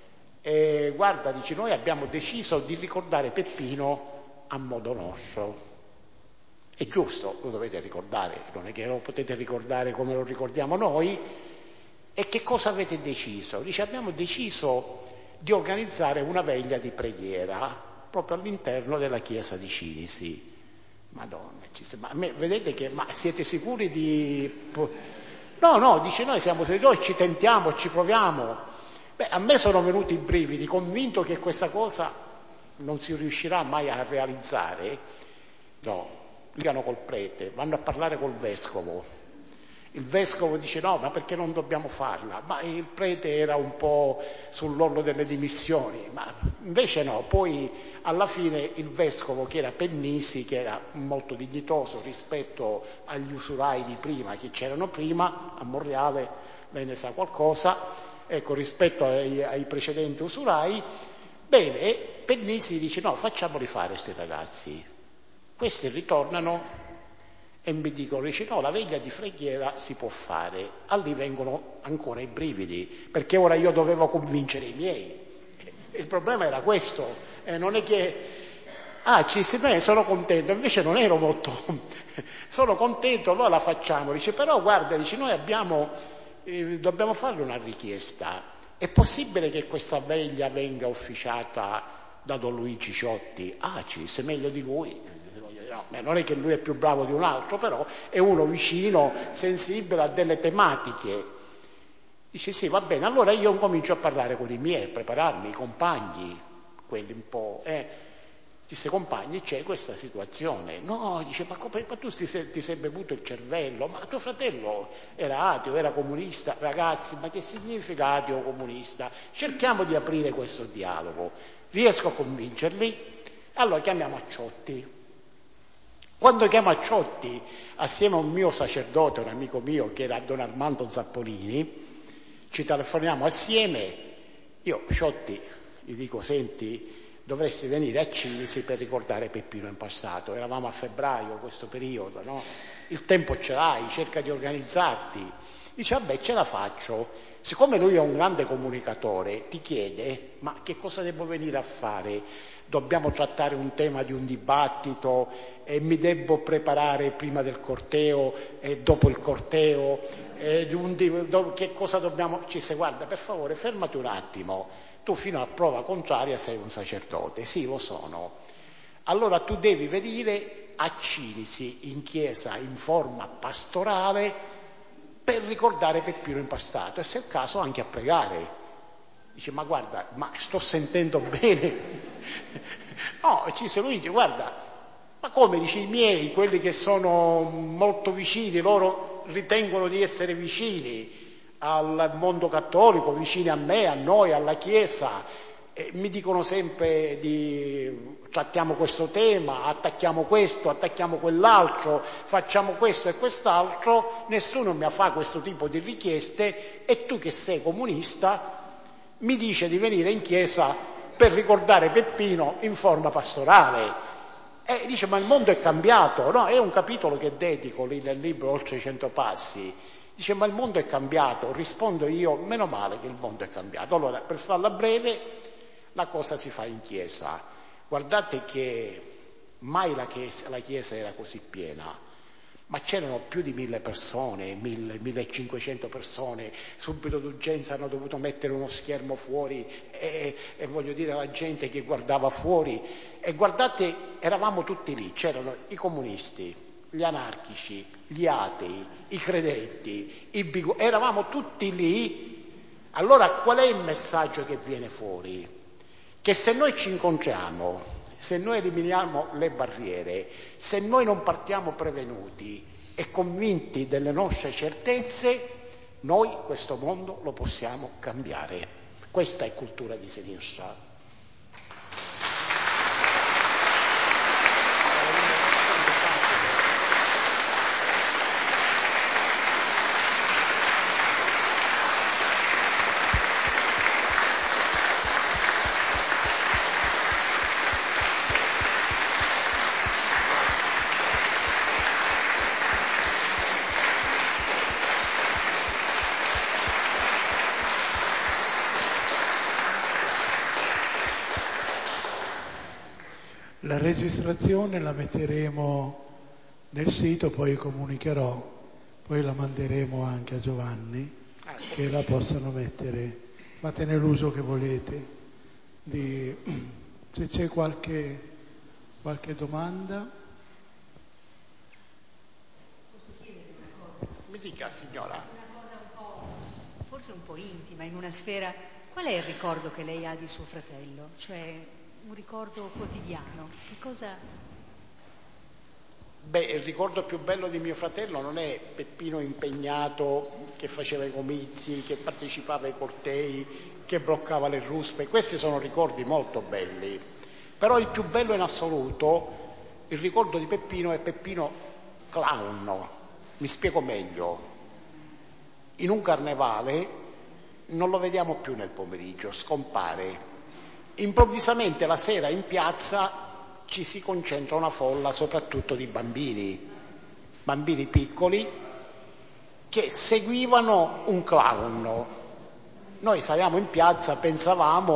e guarda, dice, noi abbiamo deciso di ricordare Peppino a modo nostro. È giusto, lo dovete ricordare, non è che lo potete ricordare come lo ricordiamo noi. E che cosa avete deciso? Dice, abbiamo deciso di organizzare una veglia di preghiera proprio all'interno della chiesa di Cinisi. Madonna, ma vedete che, ma siete sicuri di... No, no, dice, noi siamo noi ci tentiamo, ci proviamo. Beh, a me sono venuti i brividi, convinto che questa cosa non si riuscirà mai a realizzare. No. Ligano col prete, vanno a parlare col vescovo. Il vescovo dice no, ma perché non dobbiamo farla? Ma il prete era un po' sull'orlo delle dimissioni, ma invece no. Poi alla fine il vescovo, che era Pennisi, che era molto dignitoso rispetto agli usurai di prima, che c'erano prima, a Monreale lei ne sa qualcosa, ecco, rispetto ai, ai precedenti usurai, bene, Pennisi dice no, facciamoli fare questi ragazzi. Questi ritornano e mi dicono, dice no, la veglia di preghiera si può fare. A lì vengono ancora i brividi, perché ora io dovevo convincere i miei. Il problema era questo, eh, non è che Ah, ci si beh, sono contento, invece non ero molto, sono contento, allora la facciamo. Dice, però guarda, dice, noi abbiamo, eh, dobbiamo farle una richiesta. È possibile che questa veglia venga officiata da Don Luigi Ciotti? Ah, ci disse, meglio di lui. No, non è che lui è più bravo di un altro, però è uno vicino, sensibile a delle tematiche. Dice, sì, va bene, allora io comincio a parlare con i miei, a prepararmi, i compagni, quelli un po'... Eh. Disse, compagni, c'è questa situazione. No, dice, ma, come, ma tu ti sei, ti sei bevuto il cervello? Ma tuo fratello era ateo, era comunista. Ragazzi, ma che significa ateo comunista? Cerchiamo di aprire questo dialogo. Riesco a convincerli? Allora chiamiamo Acciotti. Quando chiamo Acciotti, assieme a un mio sacerdote, un amico mio, che era Don Armando Zappolini, ci telefoniamo assieme. Io, Ciotti, gli dico, senti... dovresti venire a Cinisi per ricordare Peppino in passato. Eravamo a febbraio, questo periodo, no? Il tempo ce l'hai, cerca di organizzarti. Dice, vabbè, ce la faccio. Siccome lui è un grande comunicatore, ti chiede, ma che cosa devo venire a fare? Dobbiamo trattare un tema di un dibattito e mi devo preparare prima del corteo e dopo il corteo? E un, che cosa dobbiamo... Ci dice, guarda, per favore, fermati un attimo. Tu fino a prova contraria sei un sacerdote. Sì, lo sono. Allora tu devi venire a Cinisi, in chiesa, in forma pastorale, per ricordare Peppino in passato e se è il caso anche a pregare. Dice, ma guarda, ma sto sentendo bene. No, ci se lui dice, guarda, ma come, dice, i miei, quelli che sono molto vicini, loro ritengono di essere vicini al mondo cattolico, vicini a me, a noi, alla Chiesa, e mi dicono sempre di trattiamo questo tema, attacchiamo questo, attacchiamo quell'altro, facciamo questo e quest'altro, nessuno mi fa questo tipo di richieste e tu che sei comunista mi dice di venire in chiesa per ricordare Peppino in forma pastorale. E dice, ma il mondo è cambiato, no? È un capitolo che dedico lì nel libro Oltre i cento passi. Dice, ma il mondo è cambiato. Rispondo io, meno male che il mondo è cambiato. Allora, per farla breve, la cosa si fa in chiesa. Guardate che mai la chiesa, la chiesa era così piena, ma c'erano più di mille persone, mille, millecinquecento persone. Subito d'urgenza hanno dovuto mettere uno schermo fuori e, e voglio dire alla gente che guardava fuori. E guardate, eravamo tutti lì, c'erano i comunisti, gli anarchici, gli atei, i credenti, i bigo- eravamo tutti lì. Allora qual è il messaggio che viene fuori? Che se noi ci incontriamo, se noi eliminiamo le barriere, se noi non partiamo prevenuti e convinti delle nostre certezze, noi questo mondo lo possiamo cambiare. Questa è cultura di sinistra. La registrazione la metteremo nel sito, poi comunicherò, poi la manderemo anche a Giovanni, che la possano mettere. Fatene l'uso che volete. Di... Se c'è qualche, qualche domanda. Posso chiedere una cosa? Mi dica, signora. Una cosa un po', forse un po' intima, in una sfera. Qual è il ricordo che lei ha di suo fratello? Cioè, un ricordo quotidiano. Che cosa... Beh, il ricordo più bello di mio fratello non è Peppino impegnato, che faceva i comizi, che partecipava ai cortei, che bloccava le ruspe. Questi sono ricordi molto belli. Però il più bello in assoluto, il ricordo di Peppino è Peppino clown. Mi spiego meglio. In un carnevale non lo vediamo più nel pomeriggio, scompare. Improvvisamente la sera in piazza ci si concentra una folla soprattutto di bambini, bambini piccoli che seguivano un clown. Noi saliamo in piazza, pensavamo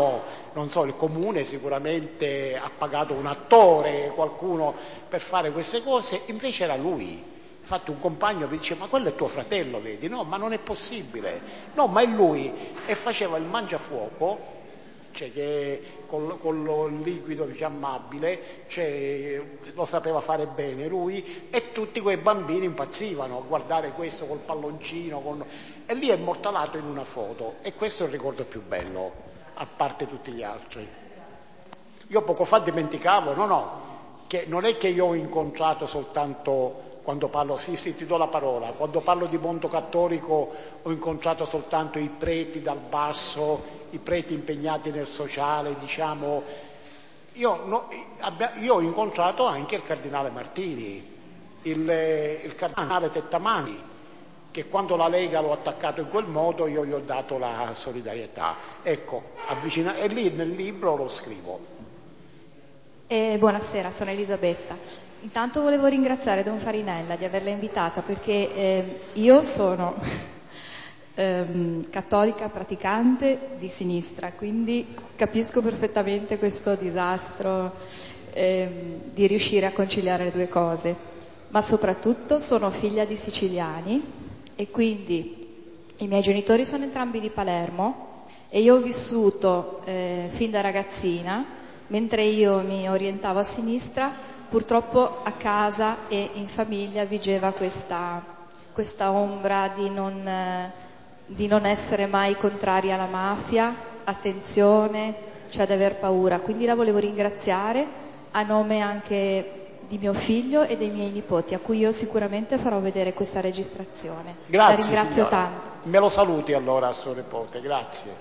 non so, il comune sicuramente ha pagato un attore, qualcuno per fare queste cose, invece era lui. Infatti un compagno mi dice: ma quello è tuo fratello, vedi? No, ma non è possibile. No, ma è lui. E faceva il mangiafuoco, cioè che col, con il liquido infiammabile, cioè, lo sapeva fare bene lui, e tutti quei bambini impazzivano a guardare questo col palloncino, con... e lì è immortalato in una foto, e questo è il ricordo più bello, a parte tutti gli altri. Io poco fa dimenticavo, no no, che non è che io ho incontrato soltanto... Quando parlo, sì, sì, ti do la parola, quando parlo di mondo cattolico ho incontrato soltanto i preti dal basso, i preti impegnati nel sociale, diciamo. Io, no, abbia, io ho incontrato anche il cardinale Martini, il, il cardinale Tettamani, che quando la Lega l'ho attaccato in quel modo io gli ho dato la solidarietà. Ecco, avvicina, e lì nel libro lo scrivo. Eh, buonasera, sono Elisabetta. Intanto volevo ringraziare Don Farinella di averla invitata, perché eh, io sono ehm, cattolica praticante di sinistra, quindi capisco perfettamente questo disastro ehm, di riuscire a conciliare le due cose, ma soprattutto sono figlia di siciliani e quindi i miei genitori sono entrambi di Palermo e io ho vissuto eh, fin da ragazzina, mentre io mi orientavo a sinistra, purtroppo a casa e in famiglia vigeva questa, questa ombra di non, eh, di non essere mai contrari alla mafia, attenzione, cioè di aver paura. Quindi la volevo ringraziare a nome anche di mio figlio e dei miei nipoti, a cui io sicuramente farò vedere questa registrazione. Grazie, la ringrazio signora. tanto. Me lo saluti allora a suo nipote, grazie.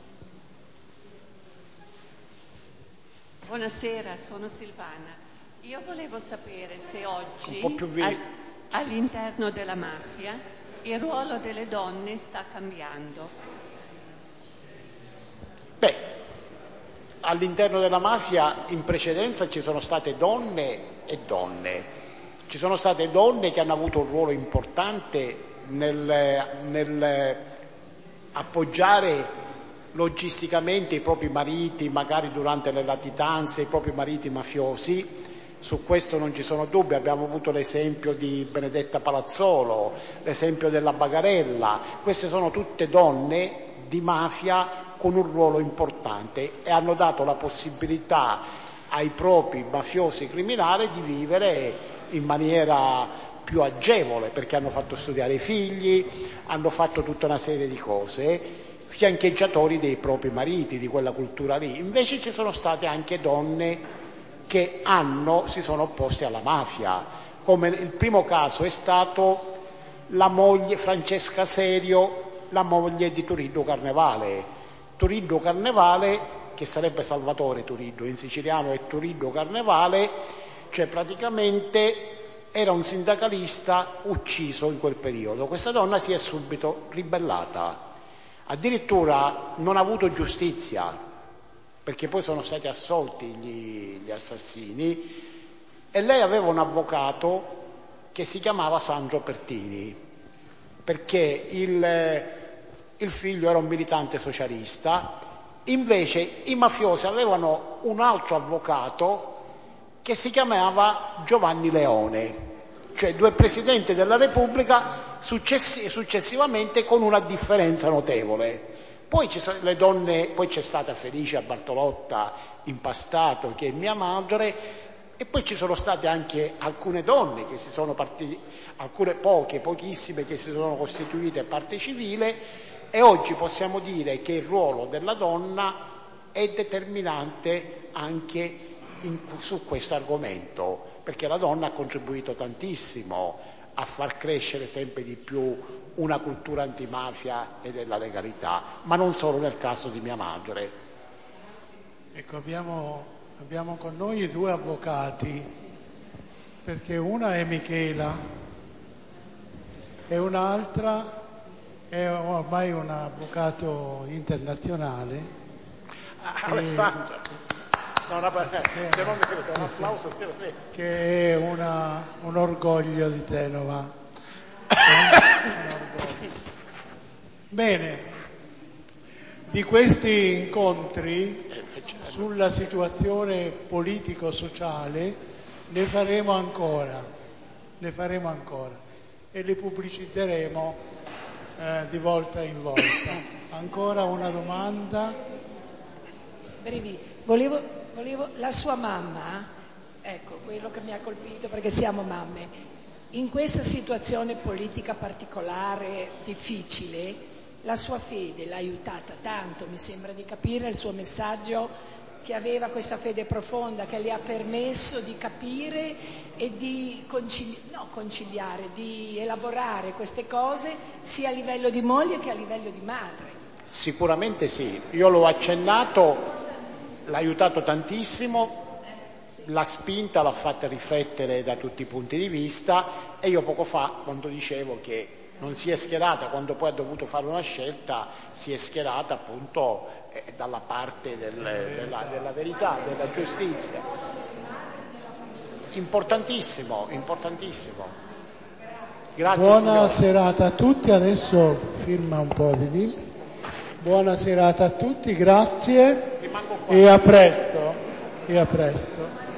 Buonasera, sono Silvana. Io volevo sapere se oggi, Un po' più al, all'interno della mafia, il ruolo delle donne sta cambiando. Beh, all'interno della mafia in precedenza ci sono state donne e donne. Ci sono state donne che hanno avuto un ruolo importante nel, nel appoggiare logisticamente i propri mariti, magari durante le latitanze, i propri mariti mafiosi. Su questo non ci sono dubbi, abbiamo avuto l'esempio di Benedetta Palazzolo, l'esempio della Bagarella. Queste sono tutte donne di mafia con un ruolo importante e hanno dato la possibilità ai propri mafiosi criminali di vivere in maniera più agevole, perché hanno fatto studiare i figli, hanno fatto tutta una serie di cose, fiancheggiatori dei propri mariti, di quella cultura lì. Invece ci sono state anche donne che hanno, si sono opposte alla mafia, come il primo caso è stato la moglie Francesca Serio, la moglie di Turiddu Carnevale. Turiddu Carnevale, che sarebbe Salvatore Turiddu, in siciliano è Turiddu Carnevale, cioè praticamente era un sindacalista ucciso in quel periodo. Questa donna si è subito ribellata, addirittura non ha avuto giustizia, perché poi sono stati assolti gli, gli assassini, e lei aveva un avvocato che si chiamava Sandro Pertini, perché il, il figlio era un militante socialista. Invece i mafiosi avevano un altro avvocato che si chiamava Giovanni Leone, cioè due presidenti della Repubblica successi, successivamente, con una differenza notevole. Poi, ci sono le donne, poi c'è stata Felicia Bartolotta Impastato, che è mia madre, e poi ci sono state anche alcune donne che si sono partite, alcune poche, pochissime, che si sono costituite parte civile, e oggi possiamo dire che il ruolo della donna è determinante anche in, su questo argomento, perché la donna ha contribuito tantissimo a far crescere sempre di più una cultura antimafia e della legalità, ma non solo nel caso di mia madre. Ecco, abbiamo, abbiamo con noi due avvocati, perché una è Michela e un'altra è ormai un avvocato internazionale. Ah, Alessandro, no, una, che, se non mi credo, un applauso, che è una, un orgoglio di Genova. Eh? Un orgoglio. Bene, Di questi incontri sulla situazione politico-sociale ne faremo ancora, ne faremo ancora e li pubblicizzeremo eh, di volta in volta. Ancora una domanda? Brevi. Volevo, volevo, la sua mamma, ecco, quello che mi ha colpito perché siamo mamme, in questa situazione politica particolare, difficile, la sua fede l'ha aiutata tanto, mi sembra di capire il suo messaggio, che aveva questa fede profonda che le ha permesso di capire e di concili- no, conciliare, di elaborare queste cose sia a livello di moglie che a livello di madre. Sicuramente sì, io l'ho accennato, l'ha aiutato tantissimo, l'ha spinta, l'ha fatta riflettere da tutti i punti di vista e io poco fa, quando dicevo che non si è schierata, quando poi ha dovuto fare una scelta, si è schierata appunto eh, dalla parte del, della, della verità, della giustizia. Importantissimo, importantissimo. Grazie. Buona signora. serata a tutti, adesso firma un po' di lì. Buona serata a tutti, grazie e a presto. E a presto.